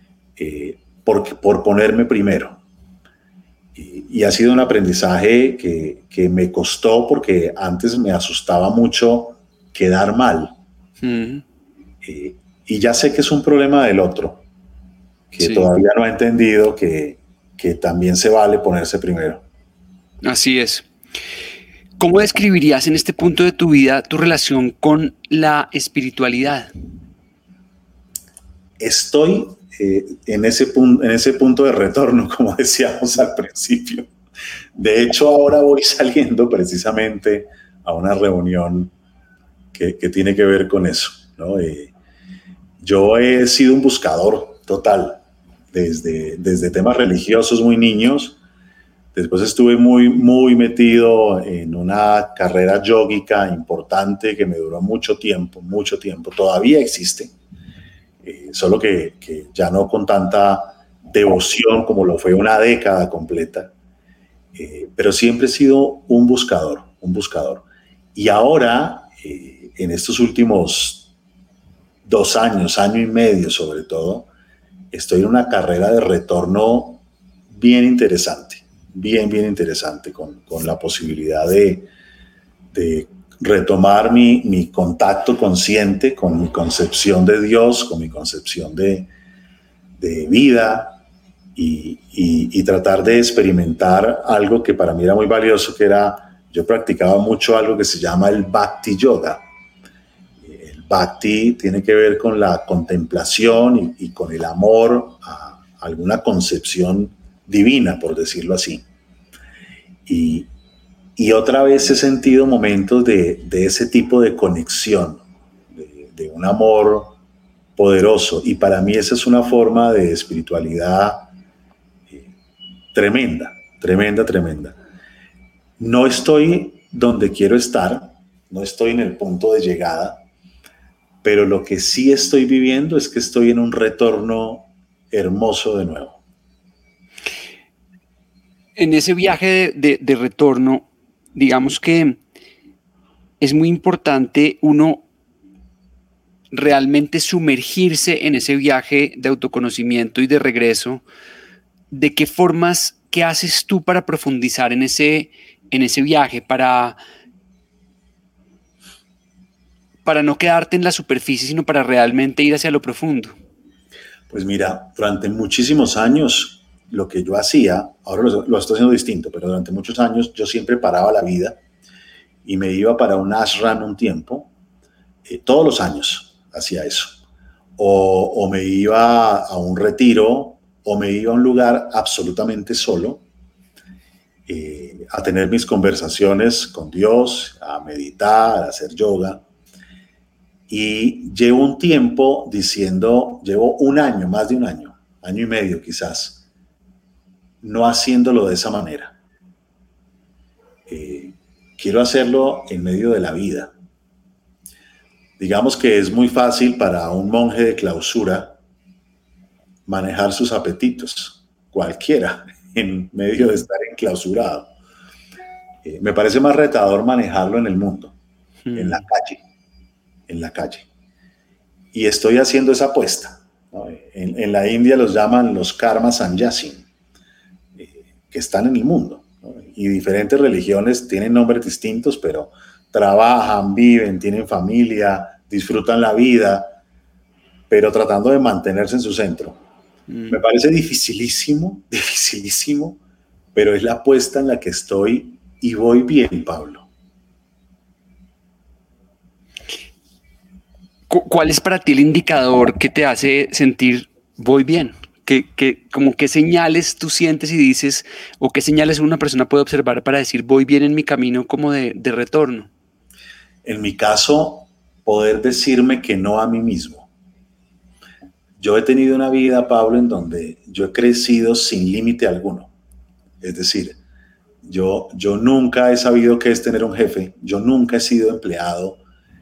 por ponerme primero. Y ha sido un aprendizaje que me costó porque antes me asustaba mucho quedar mal. Y ya sé que es un problema del otro, que sí, todavía no ha entendido que también se vale ponerse primero. Así es. ¿Cómo describirías en este punto de tu vida tu relación con la espiritualidad? Estoy en ese punto de retorno, como decíamos al principio. De hecho, ahora voy saliendo precisamente a una reunión que tiene que ver con eso, ¿no? Yo he sido un buscador total, desde temas religiosos muy niños. Después estuve muy metido en una carrera yógica importante que me duró mucho tiempo. Todavía existe, solo que ya no con tanta devoción como lo fue una década completa. Pero siempre he sido un buscador. Y ahora, en estos últimos 2 años, año y medio sobre todo, estoy en una carrera de retorno bien interesante, bien interesante, con la posibilidad de retomar mi contacto consciente con mi concepción de Dios, con mi concepción de vida y tratar de experimentar algo que para mí era muy valioso, que era, yo practicaba mucho algo que se llama el Bhakti Yoga. El Bhakti tiene que ver con la contemplación y con el amor a alguna concepción divina, por decirlo así. Y otra vez he sentido momentos de ese tipo de conexión, de un amor poderoso. Y para mí esa es una forma de espiritualidad tremenda. No estoy donde quiero estar, no estoy en el punto de llegada, pero lo que sí estoy viviendo es que estoy en un retorno hermoso de nuevo. En ese viaje de retorno, digamos que es muy importante uno realmente sumergirse en ese viaje de autoconocimiento y de regreso. ¿De qué formas, qué haces tú para profundizar en ese viaje, para no quedarte en la superficie, sino para realmente ir hacia lo profundo? Pues mira, durante muchísimos años lo que yo hacía, ahora lo estoy haciendo distinto, pero durante muchos años yo siempre paraba la vida y me iba para un ashram un tiempo, todos los años hacía eso, o me iba a un retiro, o me iba a un lugar absolutamente solo, a tener mis conversaciones con Dios, a meditar, a hacer yoga. Y llevo un tiempo diciendo, llevo un año, más de un año y medio quizás, no haciéndolo de esa manera. Quiero hacerlo en medio de la vida. Digamos que es muy fácil para un monje de clausura manejar sus apetitos, cualquiera, en medio de estar enclausurado. Me parece más retador manejarlo en el mundo, en la calle. Y estoy haciendo esa apuesta, ¿no? En la India los llaman los karma sannyasin, que están en el mundo, ¿no? Y diferentes religiones tienen nombres distintos, pero trabajan, viven, tienen familia, disfrutan la vida, pero tratando de mantenerse en su centro. Me parece dificilísimo, pero es la apuesta en la que estoy y voy bien, Pablo. ¿Cuál es para ti el indicador que te hace sentir voy bien? Como qué señales tú sientes y dices, o qué señales una persona puede observar para decir voy bien en mi camino como de retorno? En mi caso, poder decirme que no a mí mismo. Yo he tenido una vida, Pablo, en donde yo he crecido sin límite alguno. Es decir, yo nunca he sabido qué es tener un jefe, yo nunca he sido empleado.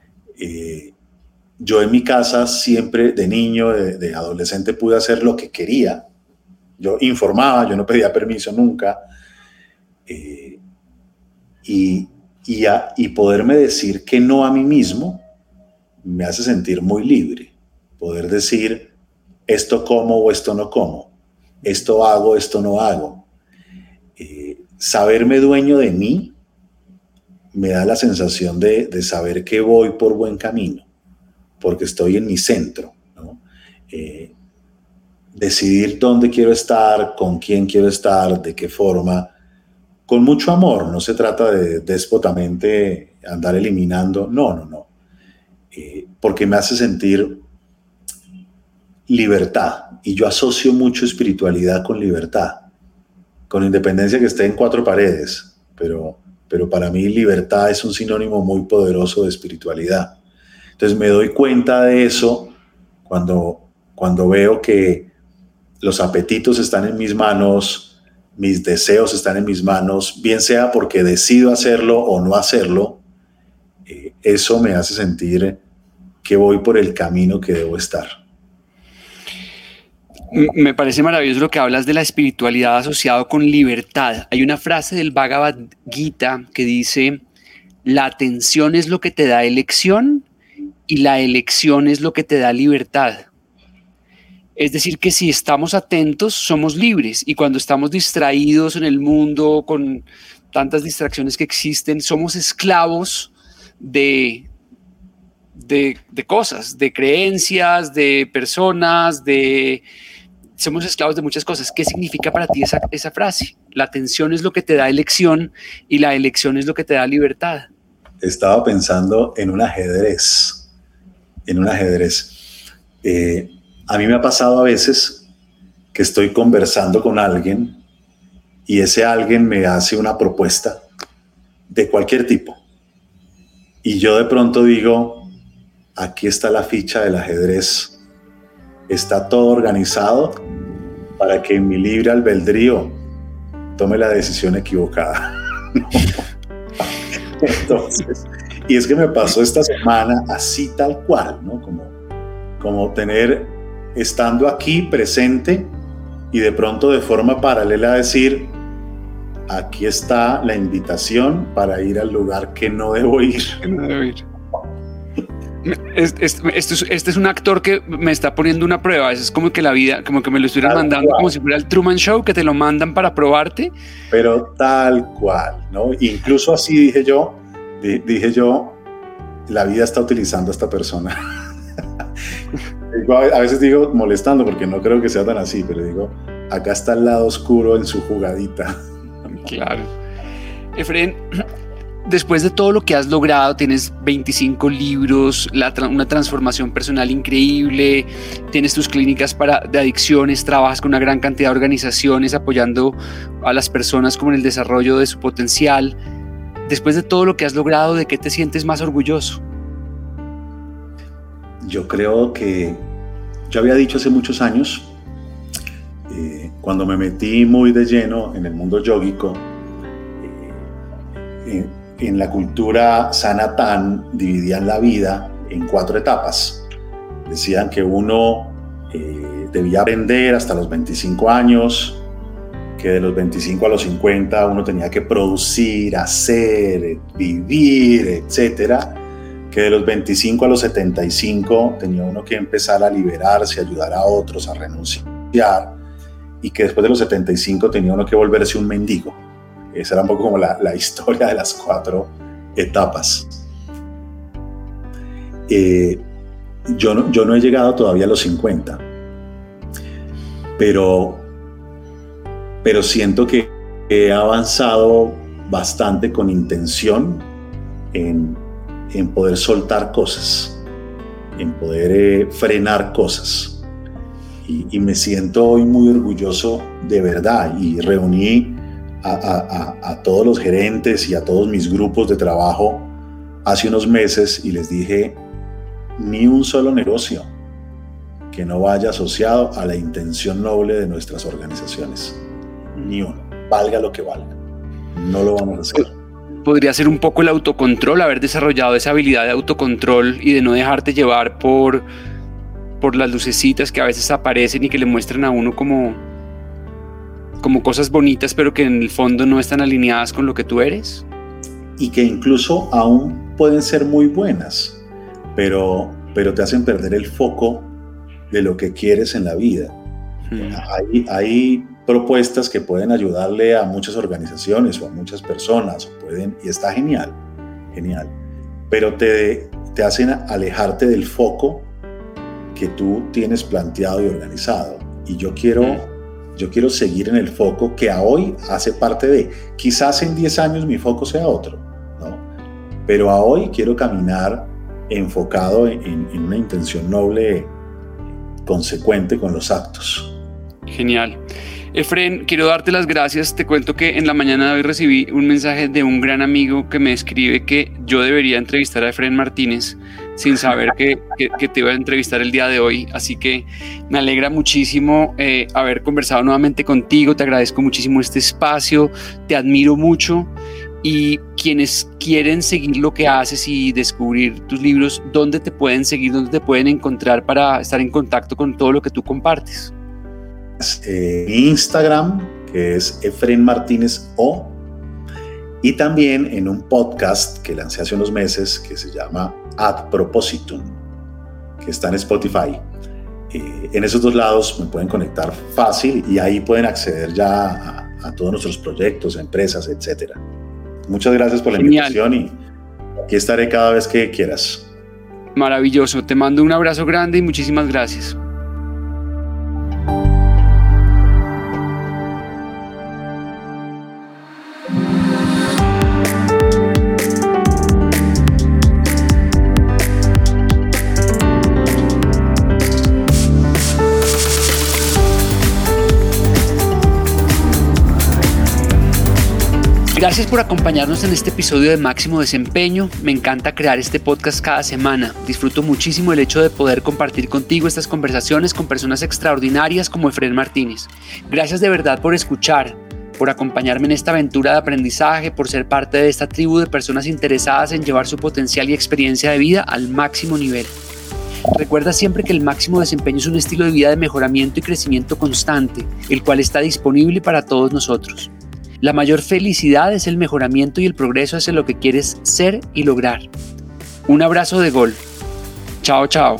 Yo en mi casa siempre, de niño, de adolescente, pude hacer lo que quería. Yo informaba, yo no pedía permiso nunca. Y poderme decir que no a mí mismo me hace sentir muy libre. Poder decir esto como o esto no como, esto hago, esto no hago. Saberme dueño de mí me da la sensación de saber que voy por buen camino, porque estoy en mi centro, ¿no? Decidir dónde quiero estar, con quién quiero estar, de qué forma, con mucho amor. No se trata de déspotamente andar eliminando, no. Porque me hace sentir libertad, y yo asocio mucho espiritualidad con libertad, con independencia que esté en 4 paredes, pero para mí libertad es un sinónimo muy poderoso de espiritualidad. Entonces me doy cuenta de eso cuando veo que los apetitos están en mis manos, mis deseos están en mis manos, bien sea porque decido hacerlo o no hacerlo. Eso me hace sentir que voy por el camino que debo estar. Me parece maravilloso lo que hablas de la espiritualidad asociado con libertad. Hay una frase del Bhagavad Gita que dice: la atención es lo que te da elección y la elección es lo que te da libertad. Es decir, que si estamos atentos, somos libres, y cuando estamos distraídos en el mundo, con tantas distracciones que existen, somos esclavos de cosas, de creencias, de personas, somos esclavos de muchas cosas. ¿Qué significa para ti esa frase? La atención es lo que te da elección y la elección es lo que te da libertad. Estaba pensando en un ajedrez. A mí me ha pasado a veces que estoy conversando con alguien y ese alguien me hace una propuesta de cualquier tipo. Y yo de pronto digo, aquí está la ficha del ajedrez. Está todo organizado para que en mi libre albedrío tome la decisión equivocada. Entonces, y es que me pasó esta semana así tal cual, ¿no? Como estando aquí presente y de pronto de forma paralela decir, aquí está la invitación para ir al lugar que no debo ir. Este es un actor que me está poniendo una prueba. Es como que la vida, como que me lo estuvieran mandando, como si fuera el Truman Show, que te lo mandan para probarte. Pero tal cual, ¿no? Incluso así dije yo, la vida está utilizando a esta persona. A veces digo molestando porque no creo que sea tan así, pero digo, acá está el lado oscuro en su jugadita. Claro. Efren, después de todo lo que has logrado, tienes 25 libros, una transformación personal increíble, tienes tus clínicas de adicciones, trabajas con una gran cantidad de organizaciones apoyando a las personas como en el desarrollo de su potencial. Después de todo lo que has logrado, ¿de qué te sientes más orgulloso? Yo creo que yo había dicho hace muchos años, cuando me metí muy de lleno en el mundo yógico, en la cultura Sanatán dividían la vida en 4 etapas. Decían que uno debía aprender hasta los 25 años, que de los 25 a los 50 uno tenía que producir, hacer, vivir, etcétera. Que de los 25 a los 75 tenía uno que empezar a liberarse, ayudar a otros, a renunciar, y que después de los 75 tenía uno que volverse un mendigo. Esa era un poco como la historia de las 4 etapas. Yo no he llegado todavía a los 50, pero siento que he avanzado bastante con intención en poder soltar cosas, en poder frenar cosas. Y me siento hoy muy orgulloso de verdad, y reuní a todos los gerentes y a todos mis grupos de trabajo hace unos meses y les dije, ni un solo negocio que no vaya asociado a la intención noble de nuestras organizaciones, ni uno, valga lo que valga, no lo vamos a hacer. Podría ser un poco el autocontrol, haber desarrollado esa habilidad de autocontrol y de no dejarte llevar por las lucecitas que a veces aparecen y que le muestran a uno como cosas bonitas, pero que en el fondo no están alineadas con lo que tú eres. Y que incluso aún pueden ser muy buenas, pero te hacen perder el foco de lo que quieres en la vida. Hay propuestas que pueden ayudarle a muchas organizaciones o a muchas personas, y está genial, pero te hacen alejarte del foco que tú tienes planteado y organizado. Y yo quiero seguir en el foco que a hoy hace parte de, quizás en 10 años mi foco sea otro, ¿no? Pero a hoy quiero caminar enfocado en una intención noble, consecuente con los actos. Genial. Efren, quiero darte las gracias. Te cuento que en la mañana de hoy recibí un mensaje de un gran amigo que me escribe que yo debería entrevistar a Efren Martínez sin saber que te iba a entrevistar el día de hoy. Así que me alegra muchísimo haber conversado nuevamente contigo. Te agradezco muchísimo este espacio. Te admiro mucho. Y quienes quieren seguir lo que haces y descubrir tus libros, ¿dónde te pueden seguir? ¿Dónde te pueden encontrar para estar en contacto con todo lo que tú compartes? Mi Instagram, que es Efren Martínez O, y también en un podcast que lancé hace unos meses que se llama Ad Propositum. que está en Spotify. En esos 2 lados me pueden conectar fácil y ahí pueden acceder ya a todos nuestros proyectos, empresas, etc. Muchas gracias por la invitación y aquí estaré cada vez que quieras. Maravilloso, te mando un abrazo grande y muchísimas gracias. Gracias por acompañarnos en este episodio de Máximo Desempeño. Me encanta crear este podcast cada semana. Disfruto muchísimo el hecho de poder compartir contigo estas conversaciones con personas extraordinarias como Efraín Martínez. Gracias de verdad por escuchar, por acompañarme en esta aventura de aprendizaje, por ser parte de esta tribu de personas interesadas en llevar su potencial y experiencia de vida al máximo nivel. Recuerda siempre que el máximo desempeño es un estilo de vida de mejoramiento y crecimiento constante, el cual está disponible para todos nosotros. La mayor felicidad es el mejoramiento y el progreso hacia lo que quieres ser y lograr. Un abrazo de gol. Chao, chao.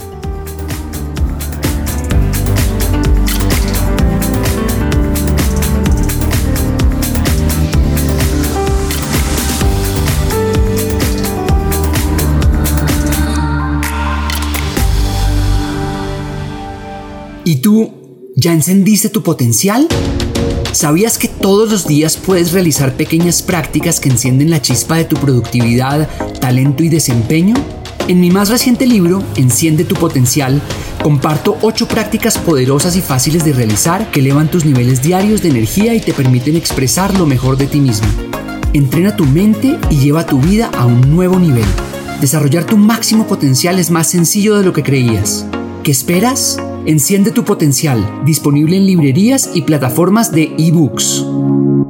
¿Y tú, ya encendiste tu potencial? ¿Sabías que todos los días puedes realizar pequeñas prácticas que encienden la chispa de tu productividad, talento y desempeño? En mi más reciente libro, Enciende tu potencial, comparto 8 prácticas poderosas y fáciles de realizar que elevan tus niveles diarios de energía y te permiten expresar lo mejor de ti mismo. Entrena tu mente y lleva tu vida a un nuevo nivel. Desarrollar tu máximo potencial es más sencillo de lo que creías. ¿Qué esperas? Enciende tu potencial, disponible en librerías y plataformas de ebooks.